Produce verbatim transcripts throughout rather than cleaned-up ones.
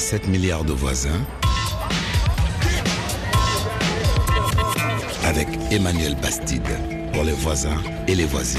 sept milliards de voisins avec Emmanuel Bastide pour les voisins et les voisines.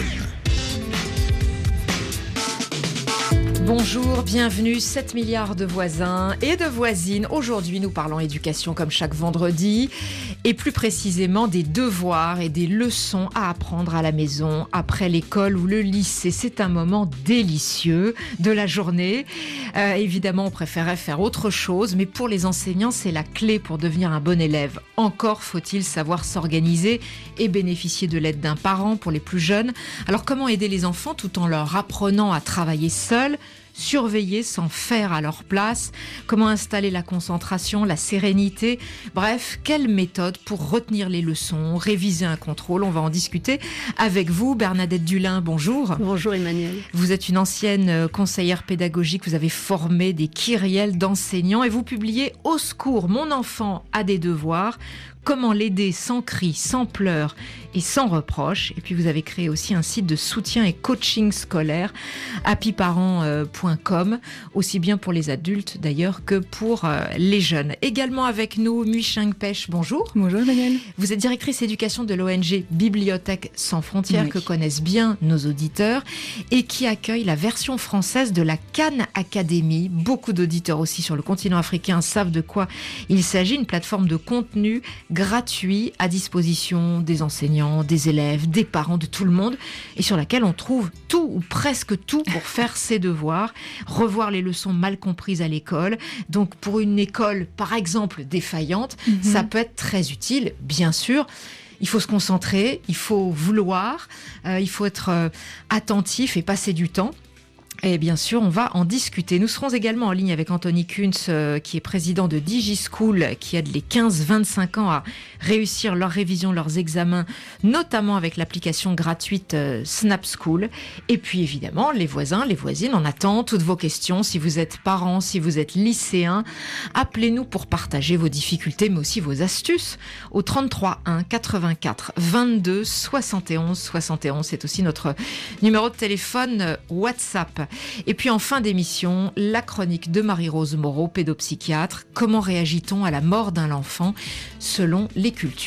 Bonjour, bienvenue, sept milliards de voisins et de voisines. Aujourd'hui, nous parlons éducation comme chaque vendredi et plus précisément des devoirs et des leçons à apprendre à la maison après l'école ou le lycée. C'est un moment délicieux de la journée. Euh, évidemment, on préférait faire autre chose, mais pour les enseignants, c'est la clé pour devenir un bon élève. Encore faut-il savoir s'organiser et bénéficier de l'aide d'un parent pour les plus jeunes. Alors, comment aider les enfants tout en leur apprenant à travailler seuls ? Surveiller sans faire à leur place, comment installer la concentration, la sérénité, bref, quelle méthode pour retenir les leçons, réviser un contrôle, on va en discuter avec vous. Bernadette Dulin, bonjour. Bonjour Emmanuel. Vous êtes une ancienne conseillère pédagogique, vous avez formé des kyrielles d'enseignants et vous publiez « Au secours, mon enfant a des devoirs ». Comment l'aider sans cris, sans pleurs et sans reproches. Et puis vous avez créé aussi un site de soutien et coaching scolaire, happy parents point com, aussi bien pour les adultes d'ailleurs que pour les jeunes. Également avec nous, Mui Cheng Pech, bonjour. Bonjour Emmanuel. Vous êtes directrice éducation de l'O N G Bibliothèques sans frontières, oui, que connaissent bien nos auditeurs et qui accueille la version française de la Khan Academy. Beaucoup d'auditeurs aussi sur le continent africain savent de quoi il s'agit, une plateforme de contenu gratuit à disposition des enseignants, des élèves, des parents, de tout le monde, et sur laquelle on trouve tout ou presque tout pour faire ses devoirs, revoir les leçons mal comprises à l'école. Donc pour une école, par exemple, défaillante, mm-hmm. ça peut être très utile, bien sûr. Il faut se concentrer, il faut vouloir, euh, il faut être euh, attentif et passer du temps. Et bien sûr, on va en discuter. Nous serons également en ligne avec Anthony Kunz, euh, qui est président de DigiSchool, qui aide les quinze vingt-cinq ans à réussir leur révision, leurs examens, notamment avec l'application gratuite euh, Snap School. Et puis évidemment, les voisins, les voisines, on attend toutes vos questions. Si vous êtes parents, si vous êtes lycéens, appelez-nous pour partager vos difficultés, mais aussi vos astuces au trente-trois un quatre-vingt-quatre vingt-deux soixante et onze soixante et onze. C'est aussi notre numéro de téléphone euh, WhatsApp. Et puis en fin d'émission, la chronique de Marie-Rose Moreau, pédopsychiatre. Comment réagit-on à la mort d'un enfant selon les cultures ?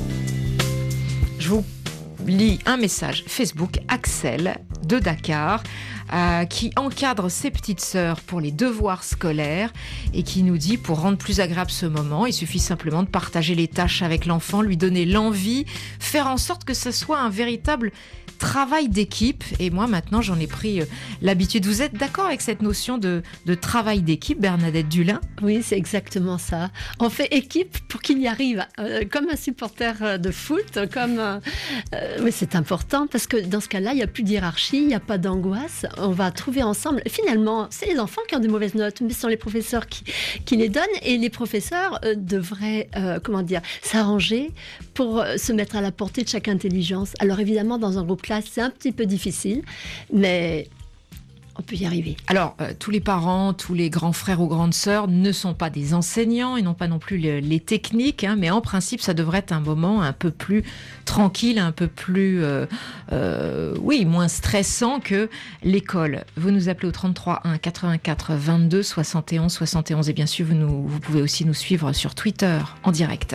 Je vous lis un message Facebook, Axel de Dakar, euh, qui encadre ses petites sœurs pour les devoirs scolaires et qui nous dit, pour rendre plus agréable ce moment, il suffit simplement de partager les tâches avec l'enfant, lui donner l'envie, faire en sorte que ce soit un véritable travail d'équipe. Et moi, maintenant, j'en ai pris euh, l'habitude. Vous êtes d'accord avec cette notion de, de travail d'équipe, Bernadette Dulin ? Oui, c'est exactement ça. On fait équipe pour qu'il y arrive. Euh, comme un supporter de foot, comme... Euh, euh, oui, c'est important parce que dans ce cas-là, il n'y a plus de hiérarchie, il n'y a pas d'angoisse. On va trouver ensemble... Finalement, c'est les enfants qui ont des mauvaises notes, mais ce sont les professeurs qui, qui les donnent. Et les professeurs euh, devraient, euh, comment dire, s'arranger pour euh, se mettre à la portée de chaque intelligence. Alors évidemment, dans un groupe classe, c'est un petit peu difficile, mais on peut y arriver. Alors, euh, tous les parents, tous les grands frères ou grandes sœurs ne sont pas des enseignants et n'ont pas non plus le, les techniques, hein, mais en principe, ça devrait être un moment un peu plus tranquille, un peu plus, euh, euh, oui, moins stressant que l'école. Vous nous appelez au trente-trois un quatre-vingt-quatre vingt-deux soixante et onze soixante et onze et bien sûr, vous, nous, vous pouvez aussi nous suivre sur Twitter en direct.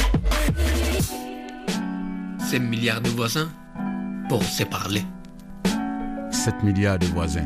sept milliards de voisins pour se parler. sept milliards de voisins.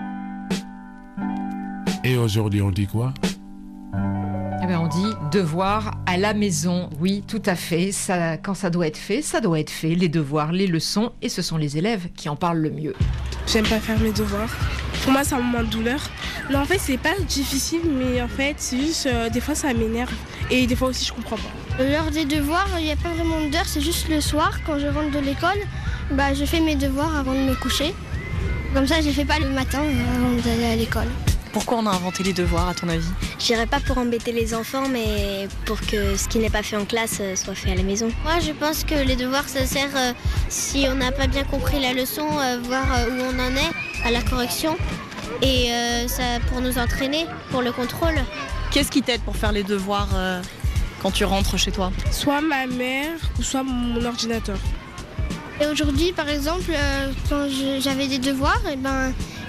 Et aujourd'hui, on dit quoi ? Eh bien, on dit devoir à la maison. Oui, tout à fait. Ça, quand ça doit être fait, ça doit être fait. Les devoirs, les leçons, et ce sont les élèves qui en parlent le mieux. J'aime pas faire mes devoirs. Pour moi, c'est un moment de douleur. Non, en fait, c'est pas difficile, mais en fait, c'est juste, euh, des fois, ça m'énerve. Et des fois aussi, je comprends pas. L'heure des devoirs, il n'y a pas vraiment d'heure, c'est juste le soir, quand je rentre de l'école, bah, je fais mes devoirs avant de me coucher. Comme ça, je les fais pas le matin avant d'aller à l'école. Pourquoi on a inventé les devoirs, à ton avis ? Je dirais pas pour embêter les enfants, mais pour que ce qui n'est pas fait en classe soit fait à la maison. Moi, je pense que les devoirs, ça sert, euh, si on n'a pas bien compris la leçon, euh, voir euh, où on en est à la correction. Et euh, ça pour nous entraîner, pour le contrôle. Qu'est-ce qui t'aide pour faire les devoirs euh, quand tu rentres chez toi ? Soit ma mère, ou soit mon ordinateur. Et aujourd'hui, par exemple, euh, quand je, j'avais des devoirs, et ben,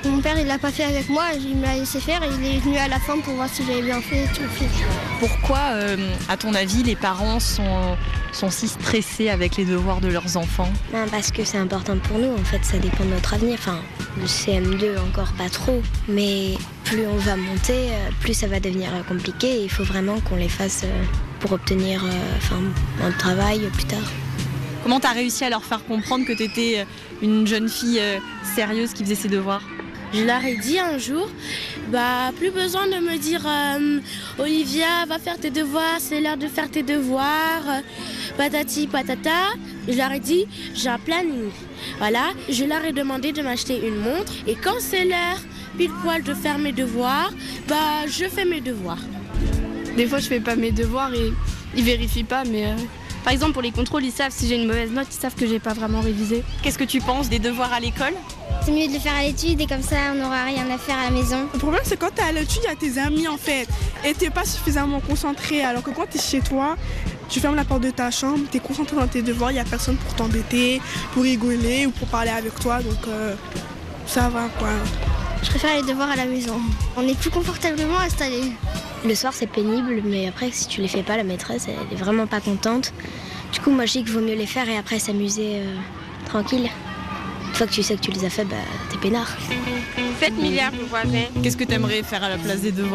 Mon père, il l'a pas fait avec moi, il me l'a laissé faire et il est venu à la fin pour voir si j'avais bien fait tout fait. Pourquoi, euh, à ton avis, les parents sont, sont si stressés avec les devoirs de leurs enfants ? Ben, parce que c'est important pour nous, en fait, ça dépend de notre avenir. Enfin, le C M deux encore pas trop, mais plus on va monter, plus ça va devenir compliqué. Et il faut vraiment qu'on les fasse pour obtenir euh, enfin, un travail plus tard. Comment tu as réussi à leur faire comprendre que tu étais une jeune fille euh, sérieuse qui faisait ses devoirs ? Je leur ai dit un jour, bah plus besoin de me dire euh, Olivia, va faire tes devoirs, c'est l'heure de faire tes devoirs, euh, patati patata. Je leur ai dit, j'ai un planning. Voilà, je leur ai demandé de m'acheter une montre et quand c'est l'heure pile poil de faire mes devoirs, bah je fais mes devoirs. Des fois je fais pas mes devoirs et ils vérifient pas, mais euh, par exemple pour les contrôles ils savent si j'ai une mauvaise note, ils savent que j'ai pas vraiment révisé. Qu'est-ce que tu penses des devoirs à l'école ? C'est mieux de le faire à l'étude et comme ça on n'aura rien à faire à la maison. Le problème c'est quand t'es à l'étude, il y a tes amis en fait et t'es pas suffisamment concentré, alors que quand t'es chez toi, tu fermes la porte de ta chambre, t'es concentré dans tes devoirs, il y a personne pour t'embêter, pour rigoler ou pour parler avec toi, donc euh, ça va quoi. Je préfère les devoirs à la maison. On est plus confortablement installés. Le soir c'est pénible, mais après si tu les fais pas, la maîtresse elle est vraiment pas contente. Du coup moi je dis qu'il vaut mieux les faire et après s'amuser euh, tranquille. Une fois que tu sais que tu les as fait, bah t'es peinard. sept milliards de voisins. Qu'est-ce que tu aimerais faire à la place des devoirs ?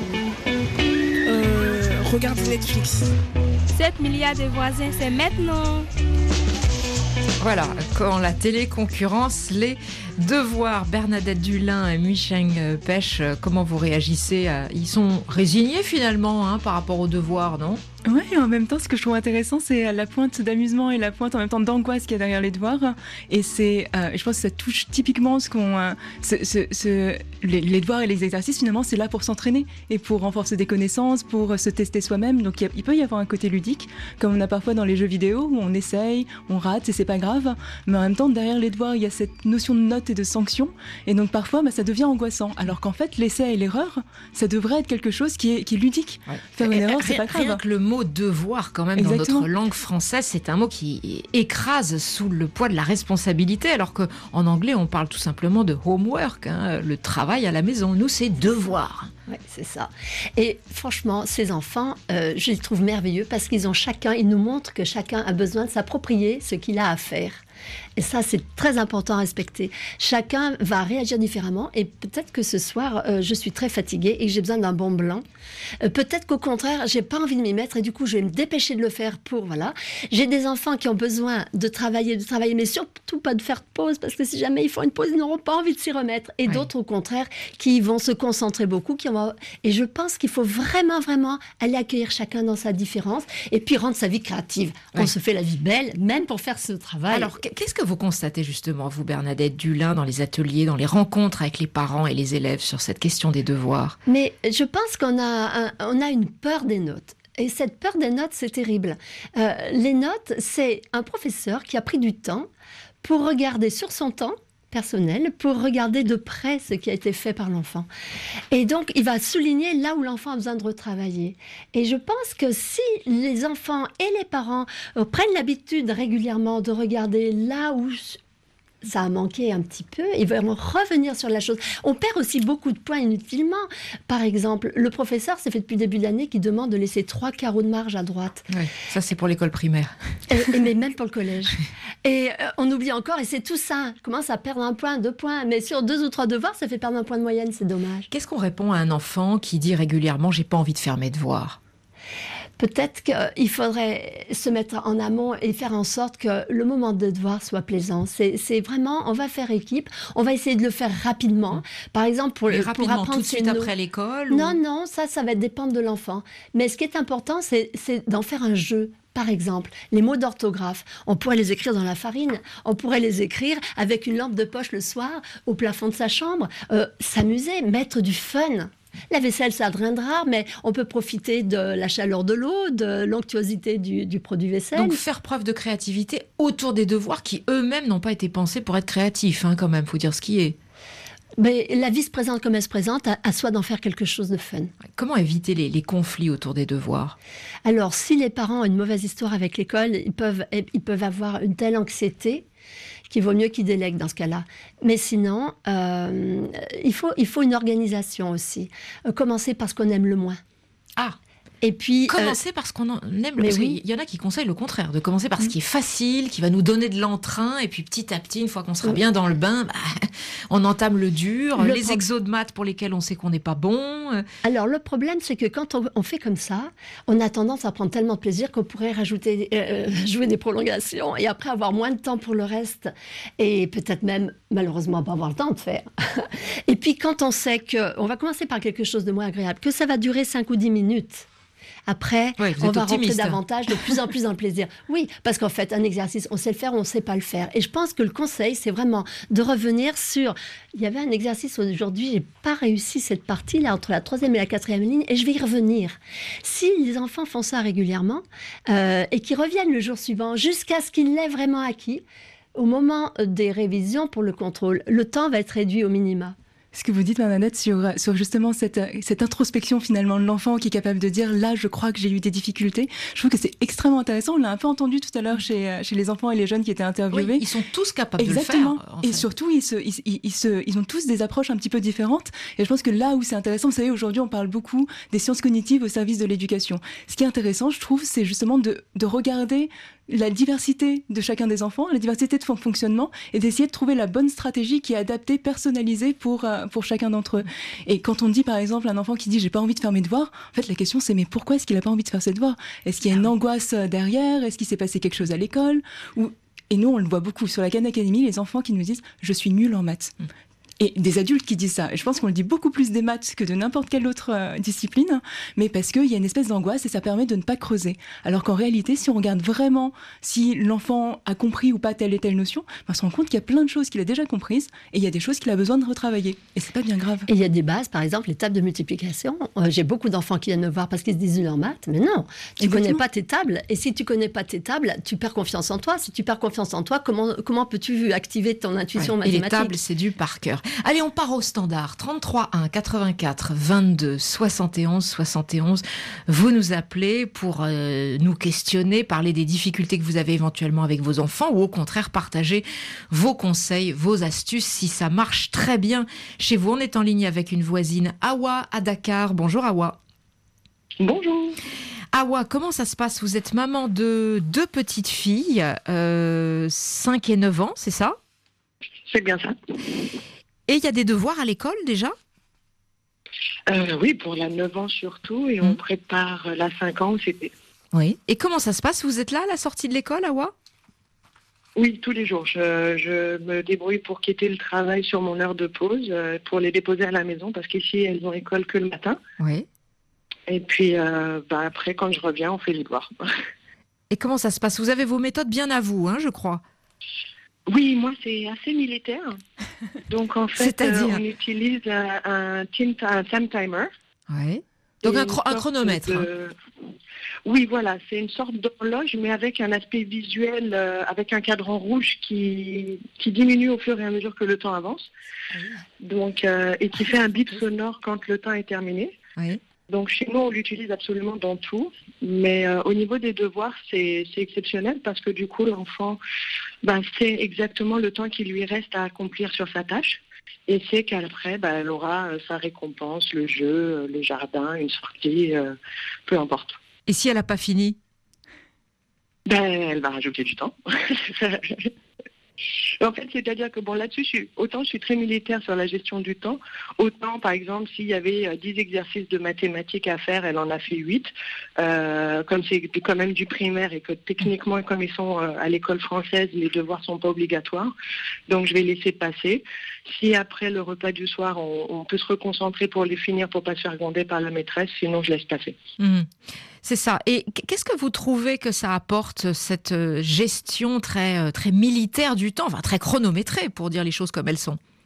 Euh, regarder Netflix. sept milliards de voisins, c'est maintenant. Voilà, quand la télé concurrence les devoirs. Bernadette Dulin et Michel Pêche, comment vous réagissez ? Ils sont résignés finalement hein, par rapport aux devoirs, non ? Oui, en même temps, ce que je trouve intéressant, c'est la pointe d'amusement et la pointe en même temps d'angoisse qu'il y a derrière les devoirs. Et c'est, euh, je pense que ça touche typiquement ce qu'on, euh, ce, ce, ce, les, les devoirs et les exercices. Finalement, c'est là pour s'entraîner et pour renforcer des connaissances, pour se tester soi-même. Donc, il, y a, il peut y avoir un côté ludique, comme on a parfois dans les jeux vidéo où on essaye, on rate et c'est pas grave. Mais en même temps, derrière les devoirs, il y a cette notion de note et de sanction. Et donc, parfois, bah, ça devient angoissant. Alors qu'en fait, l'essai et l'erreur, ça devrait être quelque chose qui est, qui est ludique. Ouais. Faire une erreur, c'est pas grave. Rien que le mot devoir quand même Exactement. Dans notre langue française, c'est un mot qui écrase sous le poids de la responsabilité, alors qu'en anglais on parle tout simplement de homework, hein, le travail à la maison. Nous c'est devoir. Oui, c'est ça. Et franchement, ces enfants, euh, je les trouve merveilleux parce qu'ils ont chacun, ils nous montrent que chacun a besoin de s'approprier ce qu'il a à faire. Et ça, c'est très important à respecter. Chacun va réagir différemment et peut-être que ce soir, euh, je suis très fatiguée et que j'ai besoin d'un bon blanc. Euh, peut-être qu'au contraire, j'ai pas envie de m'y mettre et du coup, je vais me dépêcher de le faire pour, voilà. J'ai des enfants qui ont besoin de travailler, de travailler, mais surtout pas de faire de pause parce que si jamais ils font une pause, ils n'auront pas envie de s'y remettre. Et oui. D'autres, au contraire, qui vont se concentrer beaucoup, qui vont... Et je pense qu'il faut vraiment, vraiment aller accueillir chacun dans sa différence et puis rendre sa vie créative. Oui. On se fait la vie belle, même pour faire ce travail. Alors, qu'est-ce que vous constatez justement, vous, Bernadette Dulin, dans les ateliers, dans les rencontres avec les parents et les élèves sur cette question des devoirs ? Mais je pense qu'on a, un, on a une peur des notes. Et cette peur des notes, c'est terrible. Euh, les notes, c'est un professeur qui a pris du temps pour regarder sur son temps personnel, pour regarder de près ce qui a été fait par l'enfant. Et donc, il va souligner là où l'enfant a besoin de retravailler. Et je pense que si les enfants et les parents prennent l'habitude régulièrement de regarder là où ça a manqué un petit peu, ils vont revenir sur la chose. On perd aussi beaucoup de points inutilement. Par exemple, le professeur, c'est fait depuis le début de l'année, qui demande de laisser trois carreaux de marge à droite. Oui, ça c'est pour l'école primaire. Et, mais même pour le collège. Et euh, on oublie encore, et c'est tout ça. On commence à perdre un point, deux points. Mais sur deux ou trois devoirs, ça fait perdre un point de moyenne, c'est dommage. Qu'est-ce qu'on répond à un enfant qui dit régulièrement « j'ai pas envie de faire mes devoirs » ? Peut-être qu'il faudrait se mettre en amont et faire en sorte que le moment de devoir soit plaisant. C'est, c'est vraiment, on va faire équipe, on va essayer de le faire rapidement. Par exemple, pour, Mais pour rapidement, apprendre tout de suite nos... après l'école Non, ou... non, ça, ça va dépendre de l'enfant. Mais ce qui est important, c'est, c'est d'en faire un jeu. Par exemple, les mots d'orthographe, on pourrait les écrire dans la farine, on pourrait les écrire avec une lampe de poche le soir, au plafond de sa chambre, euh, s'amuser, mettre du fun. La vaisselle, ça drainera, mais on peut profiter de la chaleur de l'eau, de l'onctuosité du, du produit vaisselle. Donc faire preuve de créativité autour des devoirs qui eux-mêmes n'ont pas été pensés pour être créatifs, hein, quand même, il faut dire ce qui est. Mais la vie se présente comme elle se présente, à, à soi d'en faire quelque chose de fun. Comment éviter les, les conflits autour des devoirs ? Alors, si les parents ont une mauvaise histoire avec l'école, ils peuvent, ils peuvent avoir une telle anxiété qu'il vaut mieux qu'ils délèguent dans ce cas-là. Mais sinon, euh, il faut, il faut une organisation aussi. Euh, commencer par ce qu'on aime le moins. Ah. Et puis, commencer euh, par ce qu'on aime. Le... Mais parce oui. qu'il y en a qui conseillent le contraire, de commencer par ce qui est facile, qui va nous donner de l'entrain, et puis petit à petit, une fois qu'on sera bien dans le bain, bah, on entame le dur, le les pro... exos de maths pour lesquels on sait qu'on n'est pas bon. Alors le problème, c'est que quand on, on fait comme ça, on a tendance à prendre tellement de plaisir qu'on pourrait rajouter, euh, jouer des prolongations, et après avoir moins de temps pour le reste, et peut-être même malheureusement pas avoir le temps de faire. Et puis quand on sait que, on va commencer par quelque chose de moins agréable, que ça va durer cinq ou dix minutes. Après, ouais, on va rentrer optimiste. davantage, de plus en plus dans le plaisir. Oui, parce qu'en fait, un exercice, on sait le faire ou on ne sait pas le faire. Et je pense que le conseil, c'est vraiment de revenir sur... Il y avait un exercice aujourd'hui, je n'ai pas réussi cette partie, là, entre la troisième et la quatrième ligne, et je vais y revenir. Si les enfants font ça régulièrement, euh, et qu'ils reviennent le jour suivant, jusqu'à ce qu'ils l'aient vraiment acquis, au moment des révisions pour le contrôle, le temps va être réduit au minima. Ce que vous dites, Bernadette, sur, sur justement cette, cette introspection finalement de l'enfant qui est capable de dire « là, je crois que j'ai eu des difficultés », je trouve que c'est extrêmement intéressant. On l'a un peu entendu tout à l'heure chez, chez les enfants et les jeunes qui étaient interviewés. Oui, ils sont tous capables Exactement. de le faire. En et fait. surtout, ils, se, ils, ils, ils, se, ils ont tous des approches un petit peu différentes. Et je pense que là où c'est intéressant, vous savez, aujourd'hui, on parle beaucoup des sciences cognitives au service de l'éducation. Ce qui est intéressant, je trouve, c'est justement de, de regarder la diversité de chacun des enfants, la diversité de son fonctionnement, et d'essayer de trouver la bonne stratégie qui est adaptée, personnalisée pour, euh, pour chacun d'entre eux. Et quand on dit par exemple un enfant qui dit j'ai pas envie de faire mes devoirs, en fait la question c'est mais pourquoi est-ce qu'il a pas envie de faire ses devoirs ? Est-ce qu'il y a une angoisse derrière ? Est-ce qu'il s'est passé quelque chose à l'école ? Ou... Et nous on le voit beaucoup sur la Khan Academy, les enfants qui nous disent je suis nul en maths. Mm. Et des adultes qui disent ça. Et je pense qu'on le dit beaucoup plus des maths que de n'importe quelle autre euh, discipline, mais parce qu'il y a une espèce d'angoisse et ça permet de ne pas creuser. Alors qu'en réalité, si on regarde vraiment si l'enfant a compris ou pas telle et telle notion, on se rend compte qu'il y a plein de choses qu'il a déjà comprises et il y a des choses qu'il a besoin de retravailler. Et c'est pas bien grave. Et il y a des bases, par exemple, les tables de multiplication. Euh, j'ai beaucoup d'enfants qui viennent me voir parce qu'ils se disent nuls en maths, mais non, tu ne connais pas tes tables. Et si tu ne connais pas tes tables, tu perds confiance en toi. Si tu perds confiance en toi, comment, comment peux-tu activer ton intuition ouais, mathématique ? Et les tables, c'est du par cœur. Allez, on part au standard trente-trois un quatre-vingt-quatre vingt-deux soixante et onze soixante et onze. Vous nous appelez pour euh, nous questionner, parler des difficultés que vous avez éventuellement avec vos enfants ou au contraire partager vos conseils, vos astuces si ça marche très bien chez vous. On est en ligne avec une voisine, Awa à Dakar. Bonjour Awa. Bonjour. Awa, comment ça se passe ? Vous êtes maman de deux petites filles, euh, cinq et neuf ans, c'est ça ? C'est bien ça. Et il y a des devoirs à l'école déjà ? euh, Oui, pour la neuf ans surtout, et mmh. on prépare la cinq ans au C P. Oui. Et comment ça se passe ? Vous êtes là à la sortie de l'école, Awa ? Oui, tous les jours. Je, je me débrouille pour quitter le travail sur mon heure de pause, euh, pour les déposer à la maison, parce qu'ici, elles ont école que le matin. Oui. Et puis, euh, bah, après, quand je reviens, on fait les devoirs. Et comment ça se passe ? Vous avez vos méthodes bien à vous, hein, je crois. Oui, moi, c'est assez militaire. Donc, en fait, euh, on utilise un, un, un time timer. Oui. Donc, un, chro- un chronomètre. De... Hein. Oui, voilà. C'est une sorte d'horloge, mais avec un aspect visuel, euh, avec un cadran rouge qui, qui diminue au fur et à mesure que le temps avance. Oui. Donc, euh, et qui fait un bip sonore quand le temps est terminé. Oui. Donc, chez nous, on l'utilise absolument dans tout. Mais euh, au niveau des devoirs, c'est, c'est exceptionnel parce que du coup, l'enfant ben, sait exactement le temps qui lui reste à accomplir sur sa tâche. Et sait qu'après, ben, elle aura euh, sa récompense, le jeu, euh, le jardin, une sortie, euh, peu importe. Et si elle n'a pas fini ? Ben, elle va rajouter du temps. En fait, c'est-à-dire que bon, là-dessus, je suis, autant je suis très militaire sur la gestion du temps, autant, par exemple, s'il y avait euh, dix exercices de mathématiques à faire, elle en a fait huit. Euh, comme c'est quand même du primaire et que techniquement, comme ils sont euh, à l'école française, les devoirs sont pas obligatoires. Donc, je vais laisser passer. Si après le repas du soir, on, on peut se reconcentrer pour les finir, pour pas se faire gronder par la maîtresse, sinon je laisse passer. Mmh. C'est ça. Et qu'est-ce que vous trouvez que ça apporte, cette gestion très, très militaire du temps, enfin très chronométrée, pour dire les choses comme elles sont ?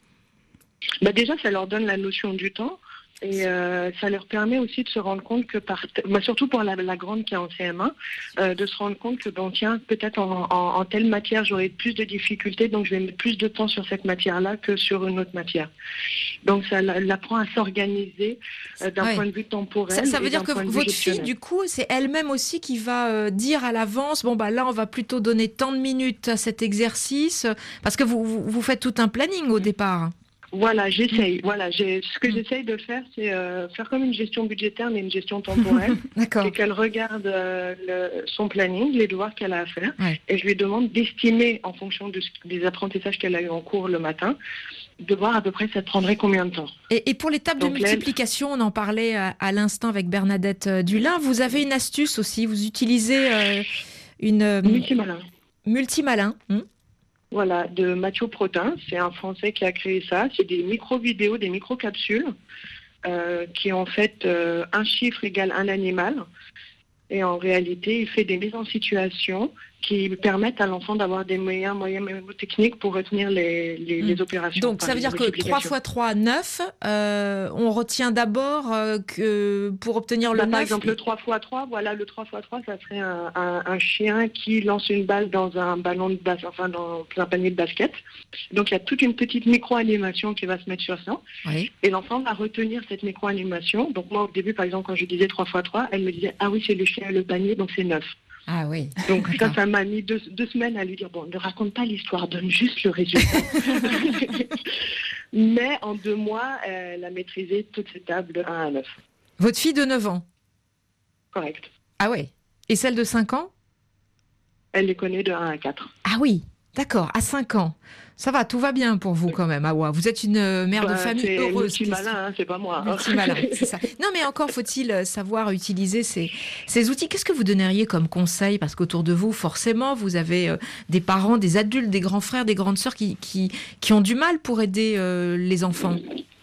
Bah déjà, ça leur donne la notion du temps. Et euh, ça leur permet aussi de se rendre compte que, par, bah surtout pour la, la grande qui est en C M un, euh, de se rendre compte que, bon, tiens, peut-être en, en, en telle matière, j'aurai plus de difficultés, donc je vais mettre plus de temps sur cette matière-là que sur une autre matière. Donc ça l'apprend à s'organiser euh, d'un ouais. point de vue temporel. Ça, ça veut dire que votre fille, gestionnaire. du coup, c'est elle-même aussi qui va euh, dire à l'avance, bon, bah là, on va plutôt donner tant de minutes à cet exercice, parce que vous, vous, vous faites tout un planning au départ. Voilà, j'essaye. Voilà, j'ai, ce que mmh. j'essaye de faire, c'est euh, faire comme une gestion budgétaire, mais une gestion temporelle. D'accord. Et qu'elle regarde euh, le, son planning, les devoirs qu'elle a à faire, ouais. et je lui demande d'estimer, en fonction de, des apprentissages qu'elle a eu en cours le matin, de voir à peu près ça te prendrait combien de temps. Et, et pour les tables Donc, de multiplication, on en parlait à, à l'instant avec Bernadette Dulin, vous avez une astuce aussi, vous utilisez euh, une... Euh, multimalin. Multimalin. Hum. Voilà, de Mathieu Protin, c'est un Français qui a créé ça. C'est des micro-vidéos, des micro-capsules euh, qui en fait euh, un chiffre égale un animal. Et en réalité, il fait des mises en situation qui permettent à l'enfant d'avoir des meilleurs moyens techniques pour retenir les, les, mmh. les opérations. Donc ça veut dire que trois fois trois, neuf, euh, on retient d'abord euh, que pour obtenir le bah, neuf... Par exemple, le trois fois trois, voilà, le trois fois trois, ça serait un, un, un chien qui lance une balle dans un ballon de bas, enfin dans un panier de basket. Donc il y a toute une petite micro-animation qui va se mettre sur ça. Oui. Et l'enfant va retenir cette micro-animation. Donc moi, au début, par exemple, quand je disais trois fois trois, elle me disait « Ah oui, c'est le chien et le panier, donc c'est neuf ». Ah oui. Donc ça, ça m'a mis deux, deux semaines à lui dire, bon, ne raconte pas l'histoire, donne juste le résultat. Mais en deux mois, elle a maîtrisé toutes ces tables de un à neuf. Votre fille de neuf ans? Correct. Ah ouais. Et celle de cinq ans? Elle les connaît de un à quatre. Ah oui, d'accord, à cinq ans. Ça va, tout va bien pour vous quand même, Awa. Vous êtes une mère bah, de famille c'est heureuse. C'est multimalin, hein, c'est pas moi. Multimalin, c'est ça. Non, mais encore faut-il savoir utiliser ces, ces outils. Qu'est-ce que vous donneriez comme conseil? Parce qu'autour de vous, forcément, vous avez euh, des parents, des adultes, des grands frères, des grandes sœurs qui, qui, qui ont du mal pour aider euh, les enfants.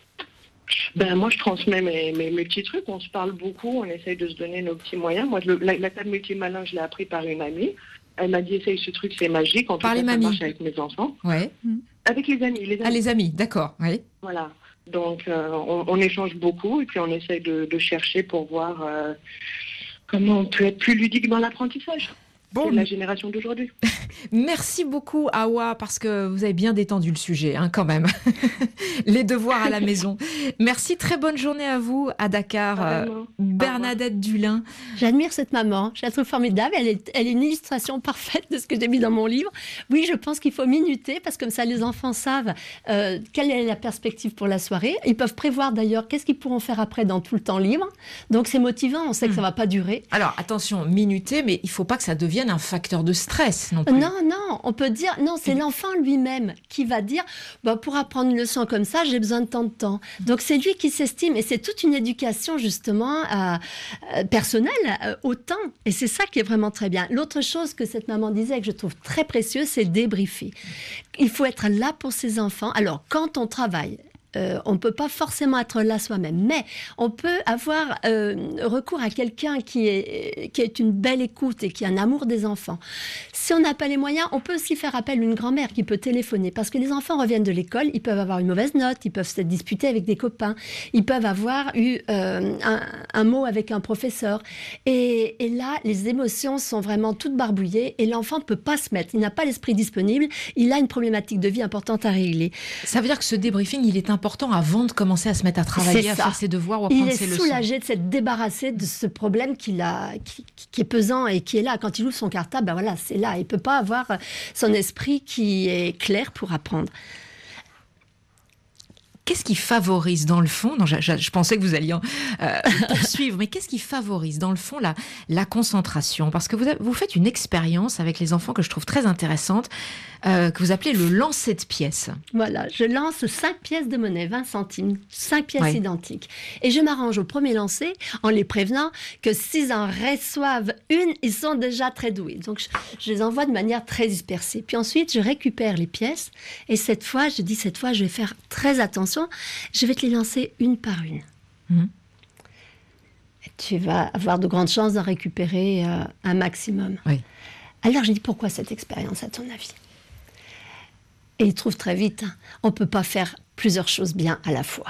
Ben, moi, je transmets mes, mes, mes petits trucs. On se parle beaucoup, on essaye de se donner nos petits moyens. Moi, le, la, la table multimalin, je l'ai appris par une amie. Elle m'a dit, essaye ce truc, c'est magique. En tout Par cas, les ça mamies. marche avec mes enfants. Ouais. Avec les amis. Les amis. Ah, les amis, d'accord. Oui. Voilà. Donc, euh, on, on échange beaucoup et puis on essaye de, de chercher pour voir euh, comment on peut être plus ludique dans l'apprentissage. Bon. C'est la génération d'aujourd'hui. Merci beaucoup, Awa, parce que vous avez bien détendu le sujet, hein, quand même. Les devoirs à la maison. Merci, très bonne journée à vous, à Dakar. Euh, Bernadette Dulin. J'admire cette maman, je la trouve formidable. Elle est, elle est une illustration parfaite de ce que j'ai mis dans mon livre. Oui, je pense qu'il faut minuter, parce que comme ça, les enfants savent euh, quelle est la perspective pour la soirée. Ils peuvent prévoir d'ailleurs qu'est-ce qu'ils pourront faire après dans tout le temps libre. Donc c'est motivant, on sait que mmh. ça ne va pas durer. Alors, attention, minuter, mais il ne faut pas que ça devienne un facteur de stress non plus. Non, non, on peut dire, non, c'est l'enfant lui-même qui va dire, bah, pour apprendre une leçon comme ça, j'ai besoin de tant de temps. Donc c'est lui qui s'estime, et c'est toute une éducation justement euh, euh, personnelle euh, au temps, et c'est ça qui est vraiment très bien. L'autre chose que cette maman disait, que je trouve très précieux, c'est débriefer. Il faut être là pour ses enfants. Alors, quand on travaille, Euh, on ne peut pas forcément être là soi-même, mais on peut avoir euh, recours à quelqu'un qui est, qui est une belle écoute et qui a un amour des enfants. Si on n'a pas les moyens, on peut aussi faire appel à une grand-mère qui peut téléphoner, parce que les enfants reviennent de l'école, ils peuvent avoir une mauvaise note, ils peuvent se disputer avec des copains, ils peuvent avoir eu euh, un, un mot avec un professeur. Et, et là, les émotions sont vraiment toutes barbouillées et l'enfant ne peut pas se mettre, il n'a pas l'esprit disponible, il a une problématique de vie importante à régler. Ça veut dire que ce débriefing, il est important avant de commencer à se mettre à travailler, à faire ses devoirs ou à prendre ses leçons. Il est soulagé de s'être débarrassé de ce problème qu'il a, qui, qui est pesant et qui est là. Quand il ouvre son cartable, ben voilà, c'est là. Il ne peut pas avoir son esprit qui est clair pour apprendre. Qu'est-ce qui favorise dans le fond, non, je, je, je pensais que vous alliez euh, poursuivre, mais qu'est-ce qui favorise dans le fond la, la concentration? Parce que vous, avez, vous faites une expérience avec les enfants que je trouve très intéressante, euh, que vous appelez le lancer de pièces. Voilà, je lance cinq pièces de monnaie, vingt centimes, cinq pièces ouais. identiques. Et je m'arrange au premier lancer en les prévenant que s'ils en reçoivent une, ils sont déjà très doués. Donc je, je les envoie de manière très dispersée. Puis ensuite, je récupère les pièces et cette fois, je dis cette fois, je vais faire très attention. Je vais te les lancer une par une. Mmh. Tu vas avoir de grandes chances d'en récupérer euh, un maximum. Oui. Alors, je dis, pourquoi cette expérience, à ton avis? Et il trouve très vite, hein, on ne peut pas faire plusieurs choses bien à la fois.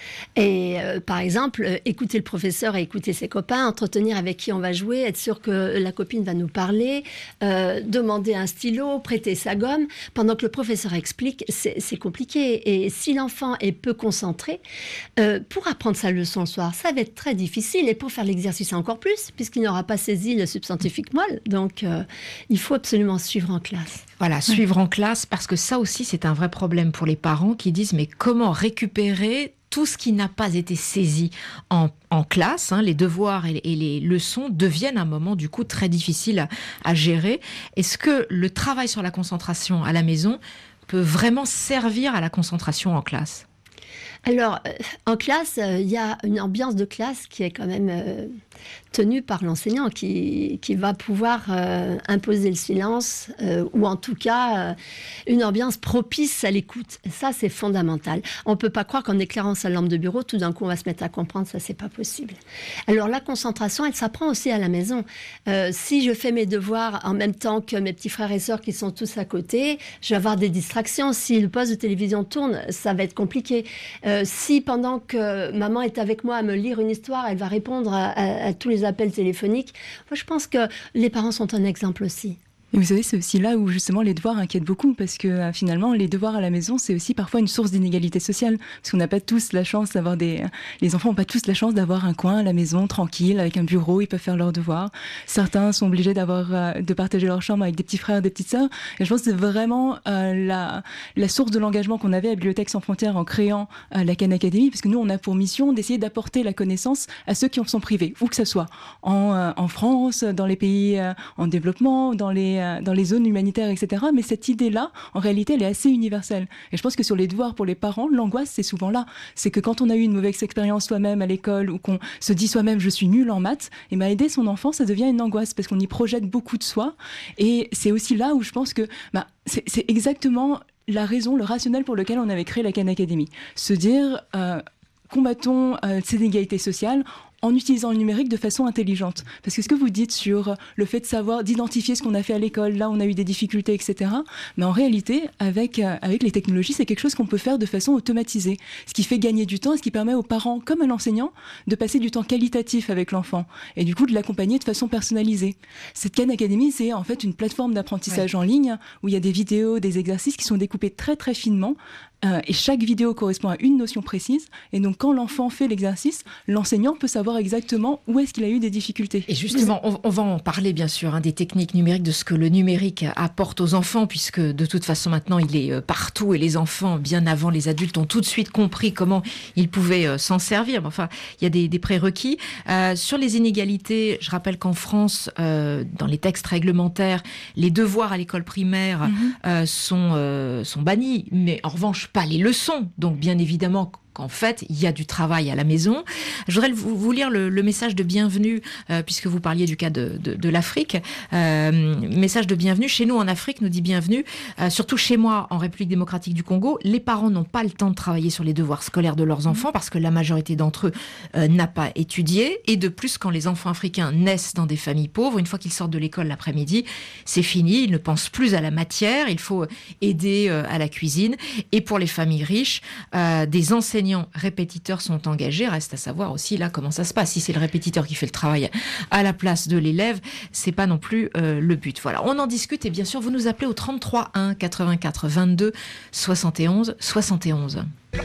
Et euh, par exemple, euh, écouter le professeur et écouter ses copains, entretenir avec qui on va jouer, être sûr que la copine va nous parler, euh, demander un stylo, prêter sa gomme, pendant que le professeur explique, c'est, c'est compliqué. Et si l'enfant est peu concentré, euh, pour apprendre sa leçon le soir, ça va être très difficile. Et pour faire l'exercice encore plus, puisqu'il n'aura pas saisi le substantifique moelle. Donc, euh, il faut absolument suivre en classe. Voilà, suivre en classe, parce que ça aussi, c'est un vrai problème pour les parents qui disent, mais comment récupérer tout ce qui n'a pas été saisi en, en classe, hein, les devoirs et, et les leçons deviennent un moment du coup très difficile à, à gérer. Est-ce que le travail sur la concentration à la maison peut vraiment servir à la concentration en classe ? Alors, euh, en classe, il euh, y a une ambiance de classe qui est quand même euh, tenue par l'enseignant, qui, qui va pouvoir euh, imposer le silence, euh, ou en tout cas, euh, une ambiance propice à l'écoute. Et ça, c'est fondamental. On ne peut pas croire qu'en éclairant sa lampe de bureau, tout d'un coup, on va se mettre à comprendre, ça, c'est pas possible. Alors, la concentration, elle s'apprend aussi à la maison. Euh, si je fais mes devoirs en même temps que mes petits frères et sœurs qui sont tous à côté, je vais avoir des distractions. Si le poste de télévision tourne, ça va être compliqué. Euh, si pendant que maman est avec moi à me lire une histoire, elle va répondre à, à, à tous les appels téléphoniques, moi je pense que les parents sont un exemple aussi. Et vous savez, c'est aussi là où justement les devoirs inquiètent beaucoup, parce que euh, finalement, les devoirs à la maison, c'est aussi parfois une source d'inégalité sociale, parce qu'on n'a pas tous la chance d'avoir des... Les enfants n'ont pas tous la chance d'avoir un coin à la maison, tranquille, avec un bureau, ils peuvent faire leurs devoirs. Certains sont obligés d'avoir, euh, de partager leur chambre avec des petits frères, des petites sœurs. Et je pense que c'est vraiment euh, la, la source de l'engagement qu'on avait à Bibliothèques Sans Frontières en créant euh, la Khan Academy, parce que nous, on a pour mission d'essayer d'apporter la connaissance à ceux qui en sont privés, où que ce soit en, euh, en France, dans les pays euh, en développement, dans les dans les zones humanitaires, et cetera. Mais cette idée-là, en réalité, elle est assez universelle. Et je pense que sur les devoirs pour les parents, l'angoisse, c'est souvent là. C'est que quand on a eu une mauvaise expérience soi-même à l'école, ou qu'on se dit soi-même, je suis nul en maths, et ben aider son enfant, ça devient une angoisse, parce qu'on y projette beaucoup de soi. Et c'est aussi là où je pense que bah, c'est, c'est exactement la raison, le rationnel pour lequel on avait créé la Khan Academy. Se dire, euh, combattons euh, ces inégalités sociales en utilisant le numérique de façon intelligente. Parce que ce que vous dites sur le fait de savoir, d'identifier ce qu'on a fait à l'école, là on a eu des difficultés, et cetera. Mais en réalité, avec, euh, avec les technologies, c'est quelque chose qu'on peut faire de façon automatisée. Ce qui fait gagner du temps et ce qui permet aux parents, comme à l'enseignant, de passer du temps qualitatif avec l'enfant. Et du coup, de l'accompagner de façon personnalisée. Cette Khan Academy, c'est en fait une plateforme d'apprentissage ouais. en ligne où il y a des vidéos, des exercices qui sont découpés très très finement. Euh, et chaque vidéo correspond à une notion précise. Et donc, quand l'enfant fait l'exercice, l'enseignant peut savoir exactement où est-ce qu'il a eu des difficultés. Et justement, on, on va en parler, bien sûr, hein, des techniques numériques, de ce que le numérique apporte aux enfants, puisque de toute façon, maintenant, il est partout. Et les enfants, bien avant les adultes, ont tout de suite compris comment ils pouvaient euh, s'en servir. Enfin, il y a des, des prérequis. Euh, sur les inégalités, je rappelle qu'en France, euh, dans les textes réglementaires, les devoirs à l'école primaire mmh. euh, sont, euh, sont bannis. Mais en revanche, pas les leçons. Donc, bien évidemment, qu'en fait, il y a du travail à la maison. Je voudrais vous, vous lire le, le message de bienvenue, euh, puisque vous parliez du cas de, de, de l'Afrique. Euh, message de bienvenue. Chez nous, en Afrique, nous dit bienvenue. Euh, surtout chez moi, en République démocratique du Congo, les parents n'ont pas le temps de travailler sur les devoirs scolaires de leurs enfants, parce que la majorité d'entre eux euh, n'a pas étudié. Et de plus, quand les enfants africains naissent dans des familles pauvres, une fois qu'ils sortent de l'école l'après-midi, c'est fini. Ils ne pensent plus à la matière. Il faut aider euh, à la cuisine. Et pour les familles riches, euh, des enseignants répétiteurs sont engagés. Reste à savoir aussi là comment ça se passe. Si c'est le répétiteur qui fait le travail à la place de l'élève, c'est pas non plus euh, le but. Voilà, on en discute et bien sûr vous nous appelez au trente-trois un quatre-vingt-quatre vingt-deux soixante et onze soixante et onze.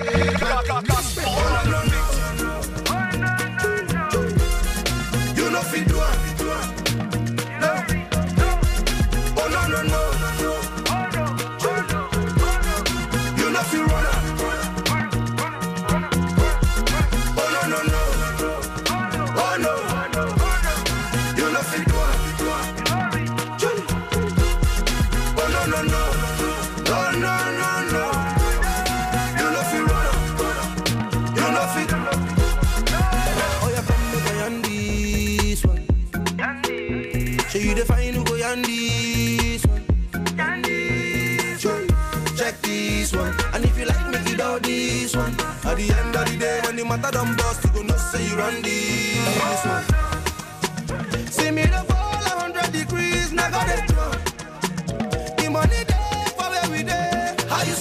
At the end of the day, when the matter done bust, you gonna say you run this one. See me the fall a hundred degrees, now got it drunk. The money there for where we there. How you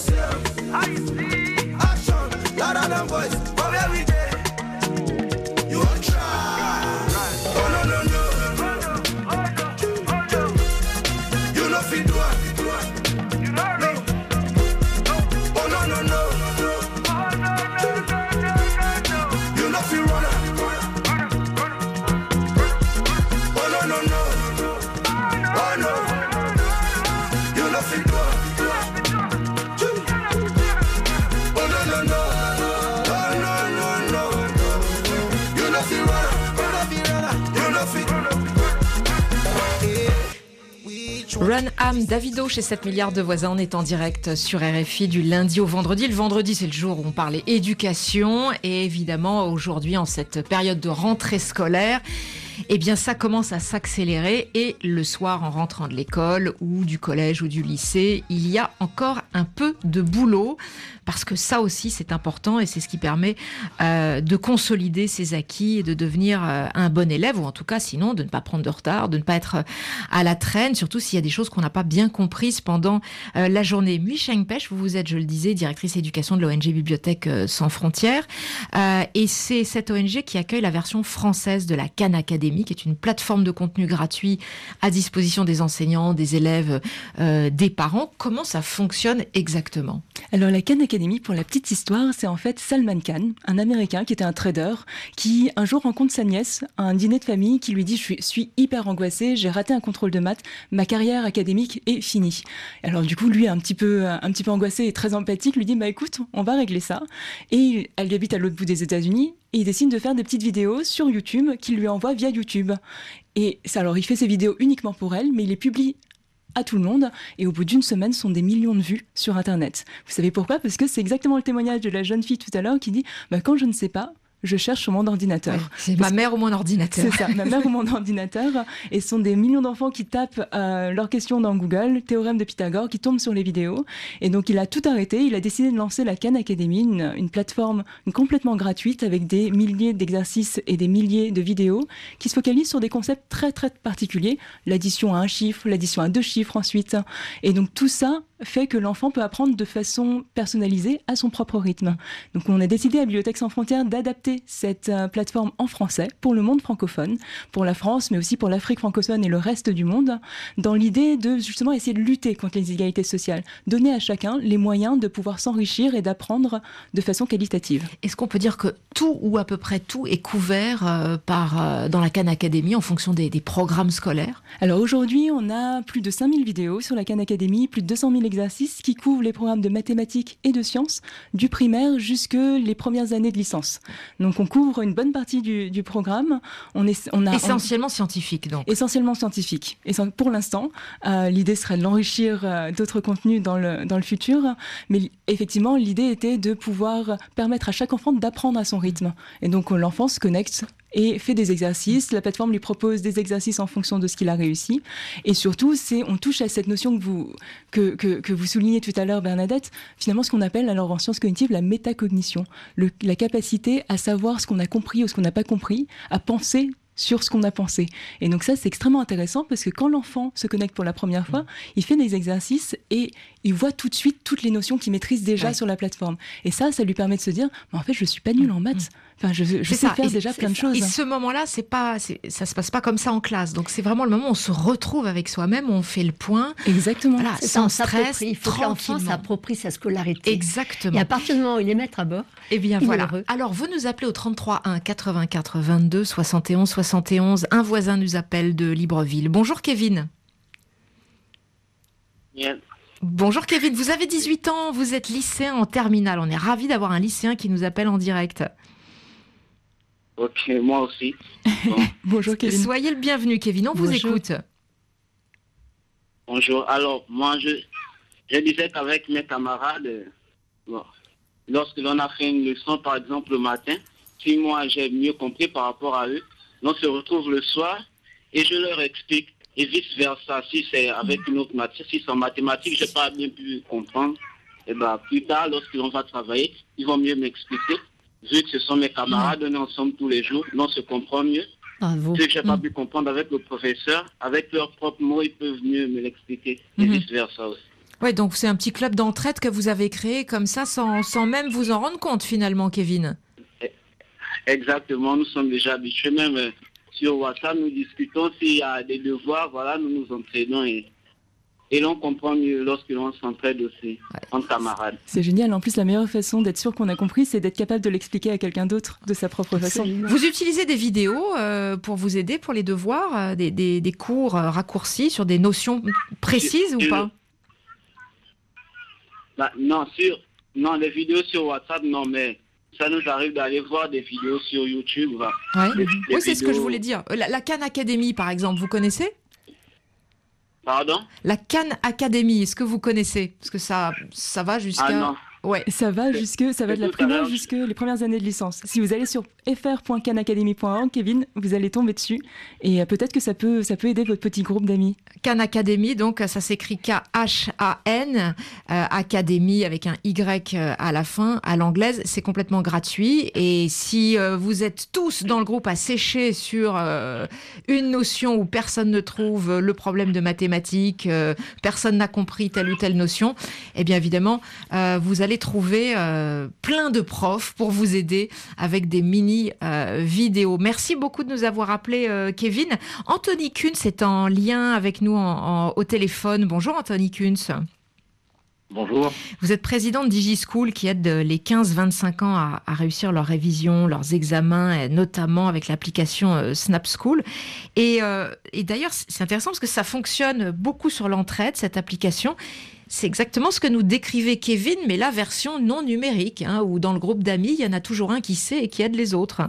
feel runner. Oh no no no. Oh no. You no feel do. Oh no no no. Oh no no no. You no feel runner. You no feel. Run Am, Davido chez sept milliards de voisins. On est en direct sur R F I du lundi au vendredi. Le vendredi, c'est le jour où on parlait éducation. Et évidemment, aujourd'hui, en cette période de rentrée scolaire, eh bien, ça commence à s'accélérer. Et le soir, en rentrant de l'école ou du collège ou du lycée, il y a encore un peu de boulot. Parce que ça aussi, c'est important et c'est ce qui permet euh, de consolider ses acquis et de devenir euh, un bon élève, ou en tout cas, sinon, de ne pas prendre de retard, de ne pas être à la traîne, surtout s'il y a des choses qu'on n'a pas bien comprises pendant euh, la journée. Mui Shengpesh, vous, vous êtes, je le disais, directrice éducation de l'O N G Bibliothèque euh, Sans Frontières. Euh, et c'est cette O N G qui accueille la version française de la Khan Academy, qui est une plateforme de contenu gratuit à disposition des enseignants, des élèves, euh, des parents. Comment ça fonctionne exactement ? Alors la Khan Academy, pour la petite histoire, c'est en fait Salman Khan, un Américain qui était un trader, qui un jour rencontre sa nièce à un dîner de famille, qui lui dit « Je suis, suis hyper angoissé, j'ai raté un contrôle de maths, ma carrière académique est finie. » Alors du coup, lui, un petit peu, un petit peu angoissé et très empathique, lui dit « Bah écoute, on va régler ça. » Et elle habite à l'autre bout des États-Unis, et il décide de faire des petites vidéos sur YouTube qu'il lui envoie via YouTube. Et ça, alors il fait ces vidéos uniquement pour elle, mais il les publie à tout le monde, et au bout d'une semaine, ce sont des millions de vues sur Internet. Vous savez pourquoi ? Parce que c'est exactement le témoignage de la jeune fille tout à l'heure qui dit bah, « Quand je ne sais pas, je cherche sur mon ordinateur. Ouais, » C'est ma mère ou mon ordinateur. C'est ça, ma mère ou mon ordinateur. Et ce sont des millions d'enfants qui tapent euh, leurs questions dans Google, théorème de Pythagore, qui tombent sur les vidéos. Et donc, il a tout arrêté. Il a décidé de lancer la Khan Academy, une, une plateforme une complètement gratuite avec des milliers d'exercices et des milliers de vidéos qui se focalisent sur des concepts très, très particuliers. L'addition à un chiffre, l'addition à deux chiffres ensuite. Et donc, tout ça fait que l'enfant peut apprendre de façon personnalisée à son propre rythme. Donc, on a décidé à Bibliothèque Sans Frontières d'adapter cette euh, plateforme en français pour le monde francophone, pour la France, mais aussi pour l'Afrique francophone et le reste du monde, dans l'idée de justement essayer de lutter contre les inégalités sociales, donner à chacun les moyens de pouvoir s'enrichir et d'apprendre de façon qualitative. Est-ce qu'on peut dire que tout ou à peu près tout est couvert euh, par, euh, dans la Khan Academy en fonction des, des programmes scolaires ? Alors aujourd'hui, on a plus de cinq mille vidéos sur la Khan Academy, plus de deux cent mille exercices qui couvrent les programmes de mathématiques et de sciences, du primaire jusque les premières années de licence. Donc on couvre une bonne partie du, du programme. On est, on a, essentiellement on... scientifique, donc. Essentiellement scientifique. Et pour l'instant, euh, l'idée serait de l'enrichir euh, d'autres contenus dans le, dans le futur. Mais effectivement, l'idée était de pouvoir permettre à chaque enfant d'apprendre à son rythme. Et donc l'enfant se connecte et fait des exercices. La plateforme lui propose des exercices en fonction de ce qu'il a réussi. Et surtout, c'est, on touche à cette notion que vous, que, que, que vous soulignez tout à l'heure, Bernadette, finalement ce qu'on appelle alors en sciences cognitives la métacognition, le, la capacité à savoir ce qu'on a compris ou ce qu'on n'a pas compris, à penser sur ce qu'on a pensé. Et donc ça, c'est extrêmement intéressant parce que quand l'enfant se connecte pour la première fois, il fait des exercices et il voit tout de suite toutes les notions qu'il maîtrise déjà ouais. sur la plateforme. Et ça, ça lui permet de se dire, mais en fait, je suis pas nulle en maths. Enfin, je, je sais ça. faire et déjà plein de choses. Et ce moment-là, c'est pas, c'est, ça se passe pas comme ça en classe. Donc c'est vraiment le moment où on se retrouve avec soi-même, où on fait le point. Exactement. Voilà, sans stress, il faut que l'enfant s'approprie sa scolarité. Exactement. Et à partir du moment où il est maître à bord, eh bien voilà. Alors vous nous appelez au trente-trois un quatre-vingt-quatre vingt-deux soixante et onze soixante et onze. Un voisin nous appelle de Libreville. Bonjour Kevin. Yeah. Bonjour Kevin, vous avez dix-huit ans, vous êtes lycéen en terminale. On est ravis d'avoir un lycéen qui nous appelle en direct. Ok, moi aussi. Bon. Bonjour Kevin. Soyez le bienvenu Kevin, on Bonjour. vous écoute. Bonjour, alors moi je, je disais qu'avec mes camarades, bon, lorsque l'on a fait une leçon par exemple le matin, si moi j'ai mieux compris par rapport à eux, on se retrouve le soir et je leur explique. Et vice-versa, si c'est avec une autre matière, si c'est en mathématiques, je n'ai pas bien pu comprendre, et ben plus tard, lorsque l'on va travailler, ils vont mieux m'expliquer. Vu que ce sont mes camarades, on est ensemble tous les jours, on se comprend mieux. Bravo. Ce que je n'ai pas pu comprendre avec le professeur, avec leurs propres mots, ils peuvent mieux me l'expliquer. Et mm-hmm. vice-versa aussi. Ouais, donc c'est un petit club d'entraide que vous avez créé comme ça, sans, sans même vous en rendre compte finalement, Kevin. Exactement, nous sommes déjà habitués même... Sur WhatsApp, nous discutons s'il y a des devoirs, voilà, nous nous entraînons et et l'on comprend mieux lorsque l'on s'entraide aussi ouais. entre camarades. C'est génial. En plus, la meilleure façon d'être sûr qu'on a compris, c'est d'être capable de l'expliquer à quelqu'un d'autre de sa propre façon. Vous utilisez des vidéos euh, pour vous aider pour les devoirs, euh, des, des, des cours euh, raccourcis sur des notions précises ou pas? Bah, non, sur, non, les vidéos sur WhatsApp, non, mais ça nous arrive d'aller voir des vidéos sur YouTube. Bah. Ouais. Les, les oui, c'est vidéos... ce que je voulais dire. La, la Khan Academy, par exemple, vous connaissez? Pardon? La Khan Academy, est-ce que vous connaissez? Parce que ça, ça va jusqu'à... Ah non. Ouais. Ça va jusque, ça va de la primaire jusque les premières années de licence. Si vous allez sur f r point khan academy point org, Kevin, vous allez tomber dessus et peut-être que ça peut, ça peut aider votre petit groupe d'amis. Khan Academy, donc ça s'écrit K H A N, euh, Academy avec un Y à la fin, à l'anglaise, c'est complètement gratuit. Et si euh, vous êtes tous dans le groupe à sécher sur euh, une notion où personne ne trouve le problème de mathématiques, euh, personne n'a compris telle ou telle notion, eh bien évidemment, euh, vous allez trouver euh, plein de profs pour vous aider avec des mini euh, vidéos. Merci beaucoup de nous avoir appelé, euh, Kevin. Anthony Kunz est en lien avec nous en, en, au téléphone. Bonjour Anthony Kunz. Bonjour. Vous êtes président de DigiSchool qui aide les quinze vingt-cinq ans à, à réussir leurs révisions, leurs examens, et notamment avec l'application euh, Snap School. Et, euh, et d'ailleurs, c'est intéressant parce que ça fonctionne beaucoup sur l'entraide, cette application. C'est exactement ce que nous décrivait Kevin, mais la version non numérique, hein, où dans le groupe d'amis, il y en a toujours un qui sait et qui aide les autres.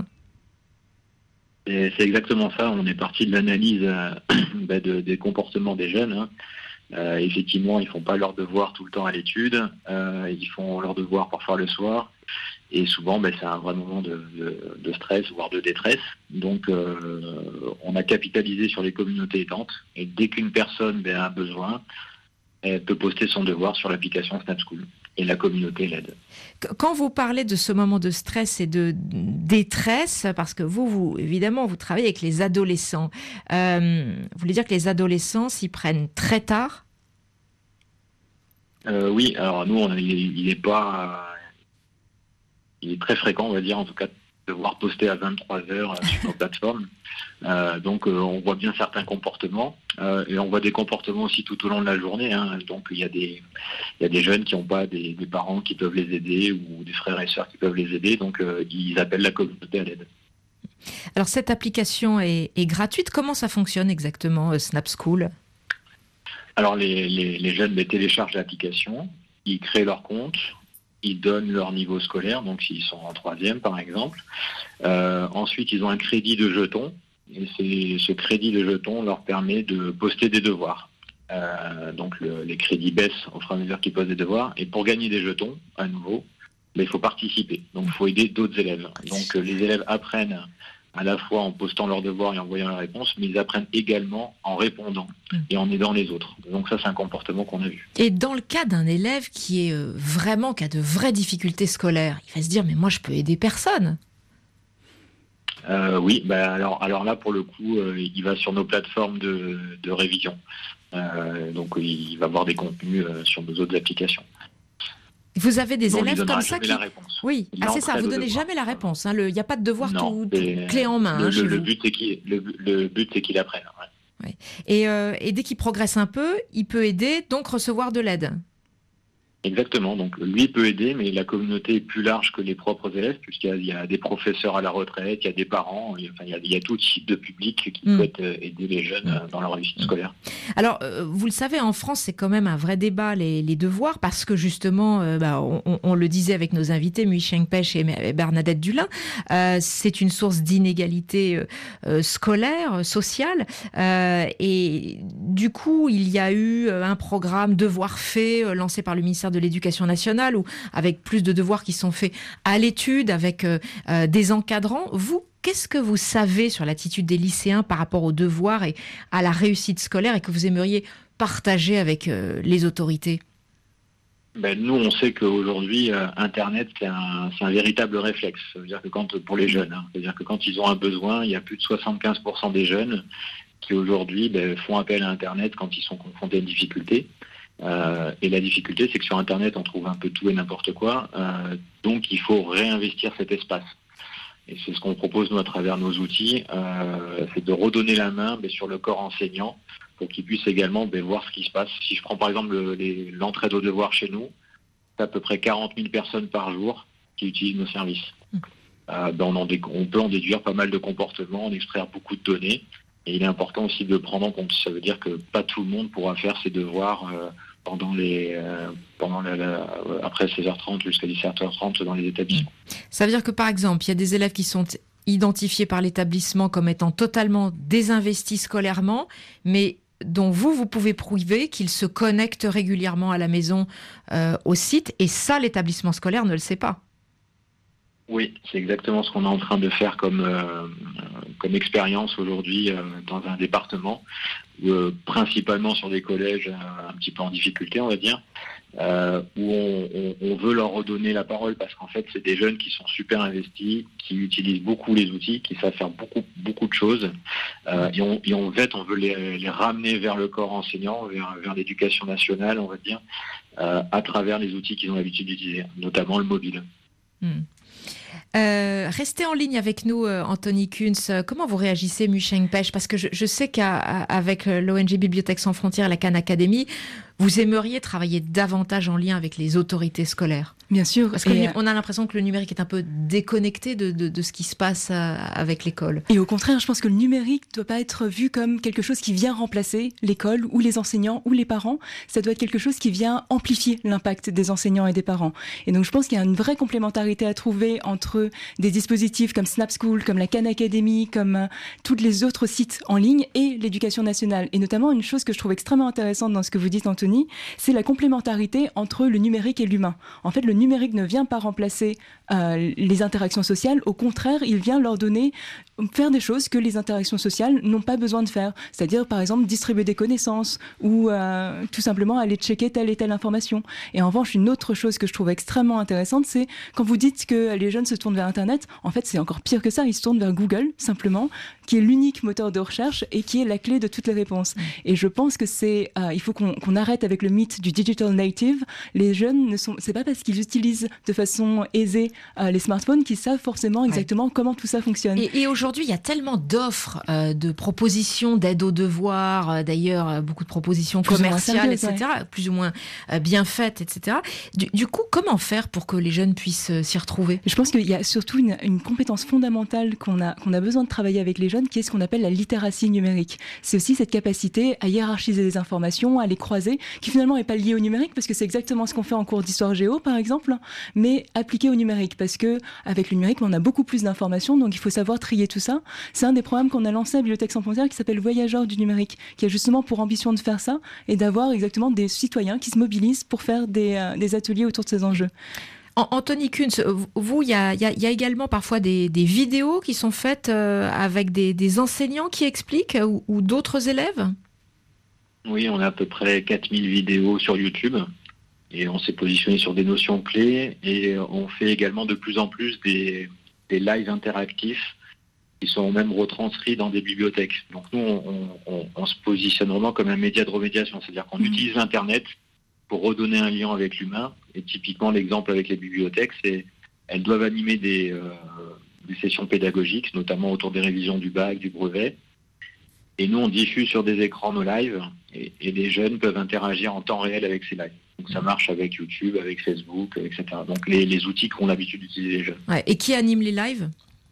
Et c'est exactement ça. On est parti de l'analyse euh, bah de, des comportements des jeunes. Hein. Euh, effectivement, ils font pas leurs devoirs tout le temps à l'étude. Euh, ils font leurs devoirs parfois le soir. Et souvent, bah, c'est un vrai moment de, de, de stress, voire de détresse. Donc, euh, on a capitalisé sur les communautés aidantes. Et dès qu'une personne bah, a besoin, elle peut poster son devoir sur l'application Snap School. Et la communauté l'aide. Quand vous parlez de ce moment de stress et de détresse, parce que vous, vous évidemment, vous travaillez avec les adolescents, euh, vous voulez dire que les adolescents s'y prennent très tard? euh, Oui, alors nous, on, il n'est pas... Il est très fréquent, on va dire, en tout cas, de voir poster à vingt-trois heures sur nos plateformes. Euh, donc, euh, on voit bien certains comportements. Euh, et on voit des comportements aussi tout au long de la journée. Hein. Donc, il y a des, il y a des jeunes qui n'ont pas des, des parents qui peuvent les aider ou des frères et sœurs qui peuvent les aider. Donc, euh, ils appellent la communauté à l'aide. Alors, cette application est, est gratuite. Comment ça fonctionne exactement, euh, Snap School? Alors, les, les, les jeunes les téléchargent l'application, ils créent leur compte, ils donnent leur niveau scolaire, donc s'ils sont en troisième par exemple. Euh, ensuite, ils ont un crédit de jetons, et c'est, ce crédit de jetons leur permet de poster des devoirs. Euh, donc le, les crédits baissent au fur et à mesure qu'ils posent des devoirs, et pour gagner des jetons, à nouveau, ben, il faut participer, donc il faut aider d'autres élèves. Donc les élèves apprennent à la fois en postant leurs devoirs et en voyant leurs réponses, mais ils apprennent également en répondant et en aidant les autres. Donc ça, c'est un comportement qu'on a vu. Et dans le cas d'un élève qui est vraiment, qui a de vraies difficultés scolaires, il va se dire, mais moi, je peux aider personne. Euh, oui, bah alors, alors là, pour le coup, euh, il va sur nos plateformes de, de révision. Euh, donc il va voir des contenus euh, sur nos autres applications. Vous avez des bon, élèves comme ça qui... Oui, ah, c'est ça, vous ne donnez jamais la réponse. Il hein, n'y a pas de devoir non, tout, tout clé en main. Le, hein, le, chez le, vous. but, c'est qu'il, le, le but, c'est qu'il apprenne. Ouais. Ouais. Et, euh, et dès qu'il progresse un peu, il peut aider, donc recevoir de l'aide. Exactement. Donc lui peut aider, mais la communauté est plus large que les propres élèves, puisqu'il y a, il y a des professeurs à la retraite, il y a des parents, il y a, enfin, il y a, il y a tout type de public qui mmh. souhaite aider les jeunes mmh. dans leur réussite scolaire. Alors, euh, vous le savez, en France, c'est quand même un vrai débat, les, les devoirs, parce que justement, euh, bah, on, on le disait avec nos invités, Mui-Cheng Pech et Bernadette Dulin, euh, c'est une source d'inégalité euh, euh, scolaire, sociale, euh, et du coup, il y a eu un programme Devoirs faits, euh, lancé par le ministère de l'Éducation nationale, ou avec plus de devoirs qui sont faits à l'étude, avec euh, euh, des encadrants. Vous, qu'est-ce que vous savez sur l'attitude des lycéens par rapport aux devoirs et à la réussite scolaire et que vous aimeriez partager avec euh, les autorités? Ben, nous, on sait qu'aujourd'hui, euh, Internet, c'est un, c'est un véritable réflexe. Ça veut dire que quand, pour les jeunes, hein, c'est-à-dire que quand ils ont un besoin, il y a plus de soixante-quinze pour cent des jeunes qui aujourd'hui ben, font appel à Internet quand ils sont confrontés à une difficulté. Euh, et la difficulté, c'est que sur Internet, on trouve un peu tout et n'importe quoi. Euh, donc, il faut réinvestir cet espace. Et c'est ce qu'on propose, nous, à travers nos outils. Euh, c'est de redonner la main mais sur le corps enseignant pour qu'ils puissent également ben, voir ce qui se passe. Si je prends par exemple le, les, l'entraide aux devoirs chez nous, c'est à peu près quarante mille personnes par jour qui utilisent nos services. Mmh. Euh, ben on, en dé- on peut en déduire pas mal de comportements, en extraire beaucoup de données. Et il est important aussi de le prendre en compte. Ça veut dire que pas tout le monde pourra faire ses devoirs euh, pendant les, euh, pendant la, la, après seize heures trente jusqu'à dix-sept heures trente dans les établissements. Ça veut dire que par exemple, il y a des élèves qui sont identifiés par l'établissement comme étant totalement désinvestis scolairement, mais dont vous, vous pouvez prouver qu'ils se connectent régulièrement à la maison, euh, au site, et ça, l'établissement scolaire ne le sait pas. Oui, c'est exactement ce qu'on est en train de faire comme, euh, comme expérience aujourd'hui euh, dans un département, euh, principalement sur des collèges euh, un petit peu en difficulté, on va dire, euh, où on, on, on veut leur redonner la parole parce qu'en fait, c'est des jeunes qui sont super investis, qui utilisent beaucoup les outils, qui savent faire beaucoup, beaucoup de choses. Euh, et, on, et en fait, on veut les, les ramener vers le corps enseignant, vers, vers l'éducation nationale, on va dire, euh, à travers les outils qu'ils ont l'habitude d'utiliser, notamment le mobile. Hmm. Euh, restez en ligne avec nous, euh, Anthony Kunz. Comment vous réagissez, Musheng Pech? Parce que je, je sais qu'avec l'O N G Bibliothèques sans frontières et la Khan Academy, vous aimeriez travailler davantage en lien avec les autorités scolaires. Bien sûr. Parce qu'on a l'impression que le numérique est un peu déconnecté de, de, de ce qui se passe avec l'école. Et au contraire, je pense que le numérique ne doit pas être vu comme quelque chose qui vient remplacer l'école ou les enseignants ou les parents. Ça doit être quelque chose qui vient amplifier l'impact des enseignants et des parents. Et donc je pense qu'il y a une vraie complémentarité à trouver entre des dispositifs comme Snap School, comme la Khan Academy, comme euh, tous les autres sites en ligne et l'éducation nationale. Et notamment une chose que je trouve extrêmement intéressante dans ce que vous dites, Anthony, c'est la complémentarité entre le numérique et l'humain. En fait, le numérique ne vient pas remplacer euh, les interactions sociales. Au contraire, il vient leur donner, faire des choses que les interactions sociales n'ont pas besoin de faire. C'est-à-dire, par exemple, distribuer des connaissances ou euh, tout simplement aller checker telle et telle information. Et en revanche, une autre chose que je trouve extrêmement intéressante, c'est quand vous dites que les jeunes se tournent vers Internet, en fait, c'est encore pire que ça. Ils se tournent vers Google, simplement, qui est l'unique moteur de recherche et qui est la clé de toutes les réponses. Mmh. Et je pense que c'est, euh, il faut qu'on, qu'on arrête avec le mythe du digital native. Les jeunes ne sont, c'est pas parce qu'ils utilisent de façon aisée euh, les smartphones qu'ils savent forcément exactement ouais. comment tout ça fonctionne. Et, et aujourd'hui, il y a tellement d'offres, euh, de propositions d'aide aux devoirs, euh, d'ailleurs, euh, beaucoup de propositions plus commerciales, et cetera, ouais. plus ou moins euh, bien faites, et cetera. Du, du coup, comment faire pour que les jeunes puissent euh, s'y retrouver ? Je pense qu'il y a surtout une, une compétence fondamentale qu'on a, qu'on a besoin de travailler avec les jeunes, qui est ce qu'on appelle la littératie numérique. C'est aussi cette capacité à hiérarchiser les informations, à les croiser, qui finalement n'est pas liée au numérique, parce que c'est exactement ce qu'on fait en cours d'histoire géo, par exemple, mais appliqué au numérique, parce que avec le numérique, on a beaucoup plus d'informations, donc il faut savoir trier tout ça. C'est un des programmes qu'on a lancé à Bibliothèques sans frontières qui s'appelle Voyageurs du numérique, qui a justement pour ambition de faire ça et d'avoir exactement des citoyens qui se mobilisent pour faire des, euh, des ateliers autour de ces enjeux. Anthony Kunz, vous, il y a, y, a, y a également parfois des, des vidéos qui sont faites euh, avec des, des enseignants qui expliquent ou, ou d'autres élèves ? Oui, on a à peu près quatre mille vidéos sur YouTube et on s'est positionné sur des notions clés et on fait également de plus en plus des, des lives interactifs qui sont même retranscrits dans des bibliothèques. Donc nous, on, on, on se positionne vraiment comme un média de remédiation, c'est-à-dire qu'on mmh. utilise Internet pour redonner un lien avec l'humain. Et typiquement, l'exemple avec les bibliothèques, c'est elles doivent animer des, euh, des sessions pédagogiques, notamment autour des révisions du bac, du brevet. Et nous, on diffuse sur des écrans nos lives et, et les jeunes peuvent interagir en temps réel avec ces lives. Donc ça marche avec YouTube, avec Facebook, et cetera. Donc les, les outils qu'ont l'habitude d'utiliser les jeunes. Ouais, et qui anime les lives ?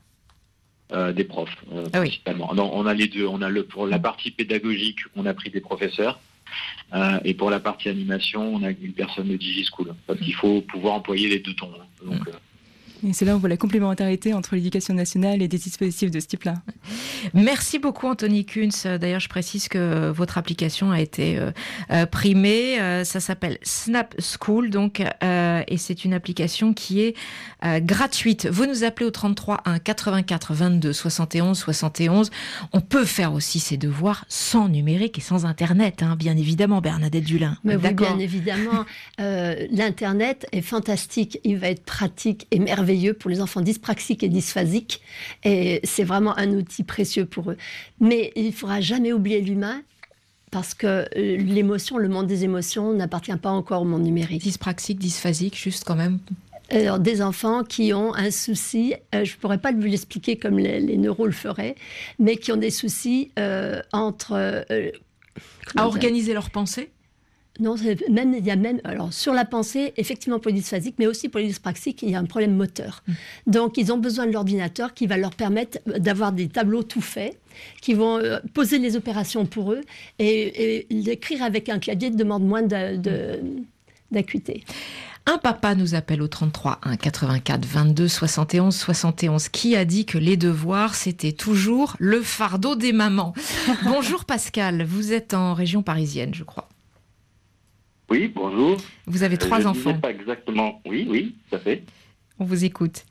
Euh, des profs, euh, ah principalement. Oui. Non, on a les deux. On a le, pour la partie pédagogique, on a pris des professeurs. Euh, et pour la partie animation, on a une personne de DigiSchool. Parce qu'il faut pouvoir employer les deux tons. Donc, euh, Et c'est là où on voit la complémentarité entre l'éducation nationale et des dispositifs de ce type-là. Merci beaucoup Anthony Kunz. D'ailleurs, je précise que votre application a été euh, primée. Euh, ça s'appelle Snap School, donc, euh, et c'est une application qui est euh, gratuite. Vous nous appelez au trente-trois un quatre-vingt-quatre vingt-deux soixante et onze soixante et onze. On peut faire aussi ses devoirs sans numérique et sans Internet, hein, bien évidemment, Bernadette Dulin. Mais oui, bien évidemment. Euh, L'Internet est fantastique. Il va être pratique et merveilleux pour les enfants dyspraxiques et dysphasiques. Et c'est vraiment un outil précieux pour eux. Mais il ne faudra jamais oublier l'humain, parce que l'émotion, le monde des émotions n'appartient pas encore au monde numérique. Dyspraxique, dysphasique, juste quand même. Alors, des enfants qui ont un souci, euh, je ne pourrais pas vous l'expliquer comme les, les neuros le feraient, mais qui ont des soucis euh, entre... Euh, À organiser leurs pensées ? Non, même, il y a même, alors sur la pensée, effectivement pour les dysphasiques, mais aussi pour les dyspraxiques, il y a un problème moteur. Mmh. Donc ils ont besoin de l'ordinateur qui va leur permettre d'avoir des tableaux tout faits, qui vont euh, poser les opérations pour eux, et, et l'écrire avec un clavier demande moins de, de, d'acuité. Un papa nous appelle au trente-trois un quatre-vingt-quatre vingt-deux soixante et onze soixante et onze qui a dit que les devoirs, c'était toujours le fardeau des mamans. Bonjour Pascal, vous êtes en région parisienne, je crois. Oui, bonjour. Vous avez trois je enfants. Je ne sais pas exactement. Oui, oui, tout à fait. On vous écoute.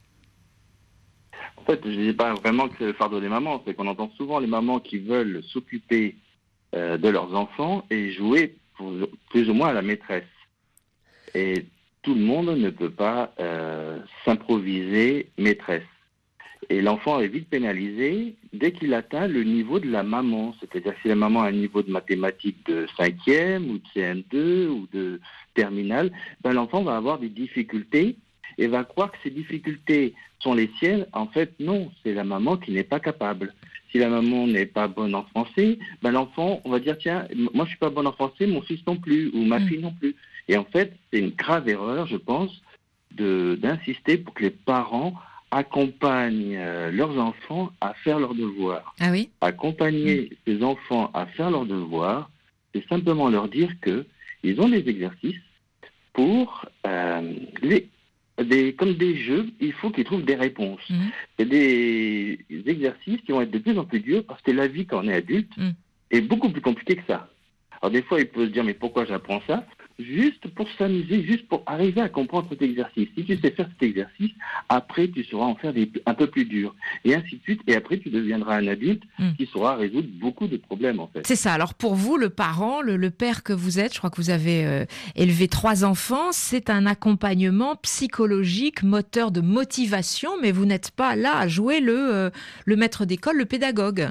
En fait, je ne disais pas vraiment que c'est le fardeau des mamans. C'est qu'on entend souvent les mamans qui veulent s'occuper euh, de leurs enfants et jouer pour, plus ou moins à la maîtresse. Et tout le monde ne peut pas euh, s'improviser maîtresse. Et l'enfant est vite pénalisé dès qu'il atteint le niveau de la maman. C'est-à-dire si la maman a un niveau de mathématiques de cinquième ou de C M deux ou de terminale, ben l'enfant va avoir des difficultés et va croire que ces difficultés sont les siennes. En fait, non, c'est la maman qui n'est pas capable. Si la maman n'est pas bonne en français, ben l'enfant, on va dire, tiens, moi je suis pas bonne en français, mon fils non plus, ou ma mmh. fille non plus. Et en fait, c'est une grave erreur, je pense, de, d'insister pour que les parents accompagnent euh, leurs enfants à faire leurs devoirs. Ah oui ? Accompagner mmh. ces enfants à faire leurs devoirs, c'est simplement leur dire qu'ils ont des exercices pour euh, les, des, comme des jeux, il faut qu'ils trouvent des réponses. Mmh. C'est des exercices qui vont être de plus en plus durs parce que la vie quand on est adulte mmh. est beaucoup plus compliquée que ça. Alors des fois, il peut se dire, mais pourquoi j'apprends ça ? Juste pour s'amuser, juste pour arriver à comprendre cet exercice. Si tu sais faire cet exercice, après tu sauras en faire des un peu plus durs. Et ainsi de suite. Et après tu deviendras un adulte mmh. qui saura résoudre beaucoup de problèmes en fait. C'est ça. Alors pour vous, le parent, le, le père que vous êtes, je crois que vous avez euh, élevé trois enfants, c'est un accompagnement psychologique, moteur de motivation, mais vous n'êtes pas là à jouer le, euh, le maître d'école, le pédagogue.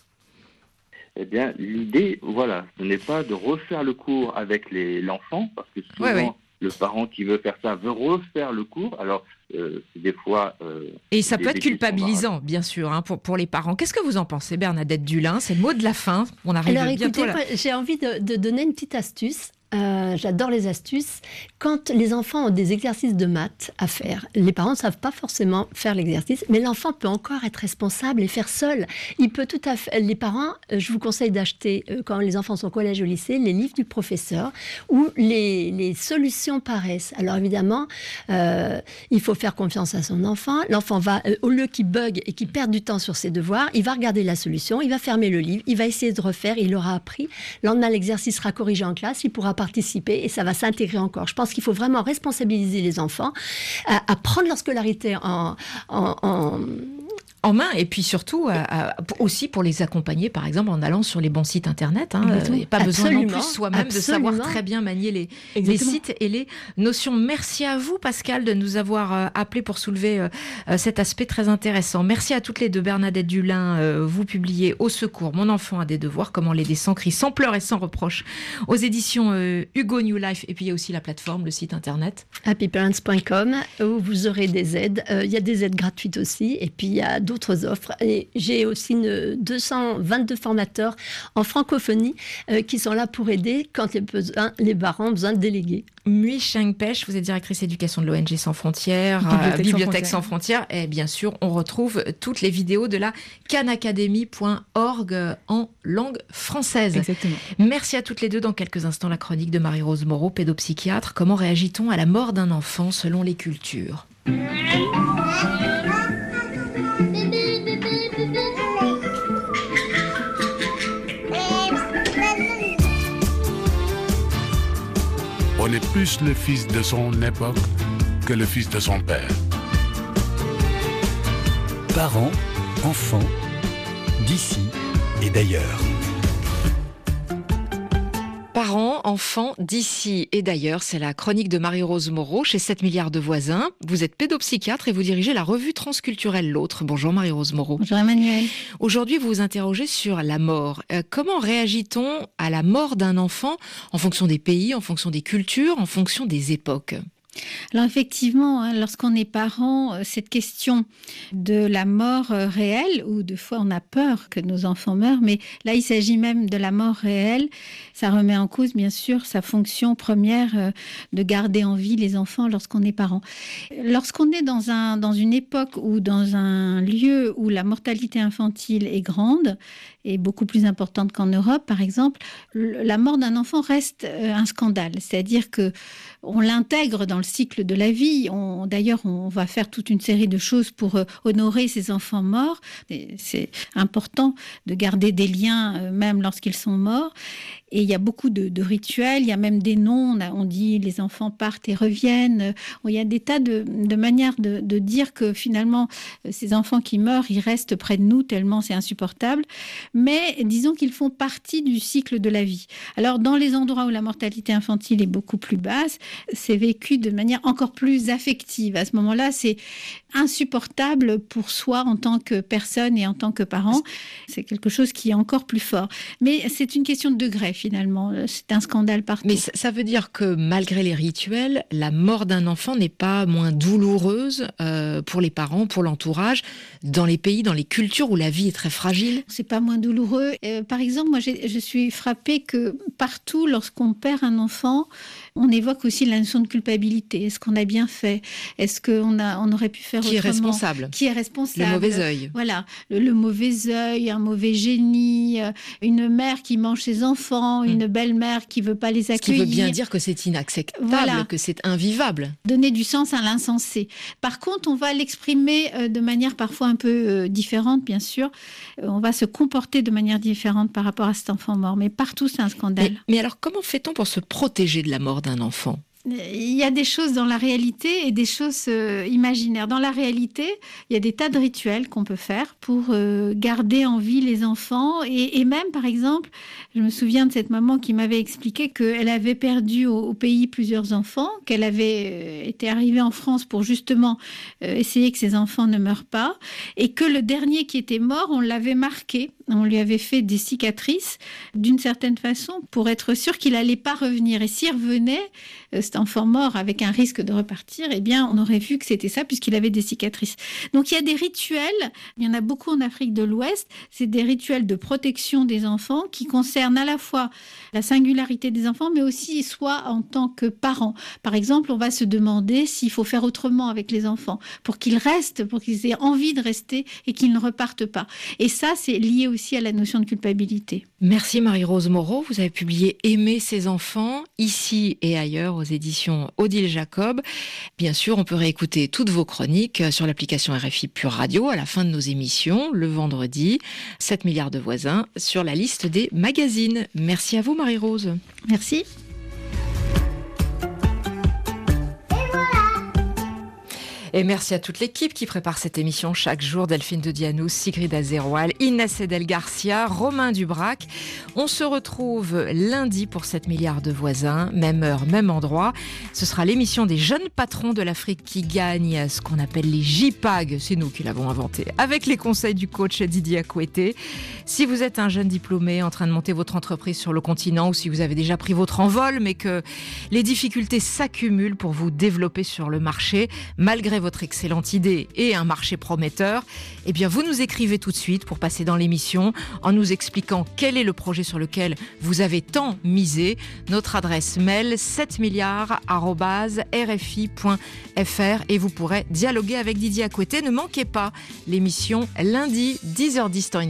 Eh bien, l'idée, voilà, ce n'est pas de refaire le cours avec les, l'enfant, parce que souvent, ouais, ouais. le parent qui veut faire ça veut refaire le cours. Alors, euh, c'est des fois... Euh, Et ça peut être culpabilisant, bien sûr, hein, pour, pour les parents. Qu'est-ce que vous en pensez, Bernadette Dulin ? C'est le mot de la fin. On arrive Alors, bientôt écoutez, là. J'ai envie de, de donner une petite astuce. Euh, j'adore les astuces. Quand les enfants ont des exercices de maths à faire, les parents ne savent pas forcément faire l'exercice, mais l'enfant peut encore être responsable et faire seul. Il peut tout à fait. Les parents, je vous conseille d'acheter, euh, quand les enfants sont au collège ou au lycée, les livres du professeur où les, les solutions paraissent. Alors évidemment, euh, il faut faire confiance à son enfant. L'enfant va, euh, au lieu qu'il bug et qu'il perde du temps sur ses devoirs, il va regarder la solution, il va fermer le livre, il va essayer de refaire, il aura appris. Le lendemain, l'exercice sera corrigé en classe, il pourra participer et ça va s'intégrer encore. Je pense qu'il faut vraiment responsabiliser les enfants à, à prendre leur scolarité en, en, en en main, et puis surtout euh, euh, aussi pour les accompagner, par exemple, en allant sur les bons sites internet. Hein, euh, et pas besoin non plus soi-même absolument. de savoir très bien manier les, les sites et les notions. Merci à vous, Pascal, de nous avoir euh, appelé pour soulever euh, cet aspect très intéressant. Merci à toutes les deux. Bernadette Dulin, euh, vous publiez Au secours, mon enfant a des devoirs, comment l'aider sans cri, sans pleurs et sans reproches, aux éditions euh, Hugo New Life. Et puis il y a aussi la plateforme, le site internet happy parents point com, où vous aurez des aides. Il euh, y a des aides gratuites aussi, et puis il y a d'autres offres. Et j'ai aussi une, deux cent vingt-deux formateurs en francophonie euh, qui sont là pour aider quand les, besoins, les parents ont besoin de déléguer. Mui Cheng Pech, vous êtes directrice éducation de l'O N G Sans Frontières, Bibliothèque, euh, Bibliothèque Sans, Frontières. Sans Frontières. Et bien sûr, on retrouve toutes les vidéos de la can academy point org en langue française. Exactement. Merci à toutes les deux. Dans quelques instants, la chronique de Marie-Rose Moreau, pédopsychiatre. Comment réagit-on à la mort d'un enfant selon les cultures ? On est plus le fils de son époque que le fils de son père. Parents, enfants, d'ici et d'ailleurs. Parents, enfants, d'ici et d'ailleurs, c'est la chronique de Marie-Rose Moreau chez sept milliards de voisins. Vous êtes pédopsychiatre et vous dirigez la revue transculturelle L'Autre. Bonjour Marie-Rose Moreau. Bonjour Emmanuel. Aujourd'hui, vous vous interrogez sur la mort. Euh, comment réagit-on à la mort d'un enfant en fonction des pays, en fonction des cultures, en fonction des époques ? Alors effectivement, hein, lorsqu'on est parent, cette question de la mort réelle, ou de fois on a peur que nos enfants meurent, mais là il s'agit même de la mort réelle, ça remet en cause bien sûr sa fonction première de garder en vie les enfants lorsqu'on est parent. Lorsqu'on est dans, un, dans une époque ou dans un lieu où la mortalité infantile est grande, et beaucoup plus importante qu'en Europe, par exemple, la mort d'un enfant reste un scandale. C'est-à-dire que on l'intègre dans le cycle de la vie. On, d'ailleurs, on va faire toute une série de choses pour honorer ces enfants morts. Et c'est important de garder des liens, même lorsqu'ils sont morts. Et il y a beaucoup de, de rituels, il y a même des noms, on, a, on dit les enfants partent et reviennent. Il y a des tas de, de manières de, de dire que finalement, ces enfants qui meurent, ils restent près de nous tellement c'est insupportable. Mais disons qu'ils font partie du cycle de la vie. Alors, dans les endroits où la mortalité infantile est beaucoup plus basse, c'est vécu de manière encore plus affective. À ce moment-là, c'est insupportable pour soi en tant que personne et en tant que parent. C'est quelque chose qui est encore plus fort. Mais c'est une question de degré, finalement. C'est un scandale partout. Mais ça veut dire que malgré les rituels, la mort d'un enfant n'est pas moins douloureuse euh, pour les parents, pour l'entourage, dans les pays, dans les cultures où la vie est très fragile. C'est pas moins douloureux. Euh, par exemple, moi, j'ai, je suis frappée que partout, lorsqu'on perd un enfant, on évoque aussi la notion de culpabilité. Est-ce qu'on a bien fait? Est-ce qu'on a, on aurait pu faire Qui autrement? est responsable? Qui est responsable? Le mauvais œil. Voilà, le, le mauvais œil, un mauvais génie, euh, une mère qui mange ses enfants, mmh. une belle-mère qui veut pas les accueillir. Ce qui veut bien dire que c'est inacceptable, voilà. que c'est invivable. Donner du sens à l'insensé. Par contre, on va l'exprimer euh, de manière parfois un peu euh, différente, bien sûr. Euh, on va se comporter de manière différente par rapport à cet enfant mort. Mais partout, c'est un scandale. Mais, mais alors, comment fait-on pour se protéger de la mort d'un enfant ? Il y a des choses dans la réalité et des choses euh, imaginaires. Dans la réalité, il y a des tas de rituels qu'on peut faire pour euh, garder en vie les enfants. Et, et même, par exemple, je me souviens de cette maman qui m'avait expliqué qu'elle avait perdu au, au pays plusieurs enfants, qu'elle avait euh, été arrivée en France pour justement euh, essayer que ses enfants ne meurent pas, et que le dernier qui était mort, on l'avait marqué. On lui avait fait des cicatrices d'une certaine façon pour être sûr qu'il n'allait pas revenir. Et s'il revenait, cet enfant mort avec un risque de repartir, eh bien, on aurait vu que c'était ça puisqu'il avait des cicatrices. Donc, il y a des rituels, il y en a beaucoup en Afrique de l'Ouest, c'est des rituels de protection des enfants qui concernent à la fois la singularité des enfants, mais aussi soi en tant que parent. Par exemple, on va se demander s'il faut faire autrement avec les enfants pour qu'ils restent, pour qu'ils aient envie de rester et qu'ils ne repartent pas. Et ça, c'est lié aussi à la notion de culpabilité. Merci Marie-Rose Moreau. Vous avez publié « Aimer ses enfants » ici et ailleurs aux éditions Odile Jacob. Bien sûr, on peut réécouter toutes vos chroniques sur l'application R F I Pure Radio à la fin de nos émissions, le vendredi, sept milliards de voisins, sur la liste des magazines. Merci à vous Marie-Rose. Merci. Et merci à toute l'équipe qui prépare cette émission chaque jour. Delphine de Dianou, Sigrid Azeroual, Inès Edel Garcia, Romain Dubrac. On se retrouve lundi pour sept milliards de voisins. Même heure, même endroit. Ce sera l'émission des jeunes patrons de l'Afrique qui gagnent ce qu'on appelle les J P A G. C'est nous qui l'avons inventé. Avec les conseils du coach Didier Akoueté. Si vous êtes un jeune diplômé en train de monter votre entreprise sur le continent ou si vous avez déjà pris votre envol mais que les difficultés s'accumulent pour vous développer sur le marché, malgré votre excellente idée et un marché prometteur, eh bien vous nous écrivez tout de suite pour passer dans l'émission en nous expliquant quel est le projet sur lequel vous avez tant misé. Notre adresse mail sept milliards arobase r f i point f r et vous pourrez dialoguer avec Didier Akoueté. Ne manquez pas l'émission lundi dix heures dix temps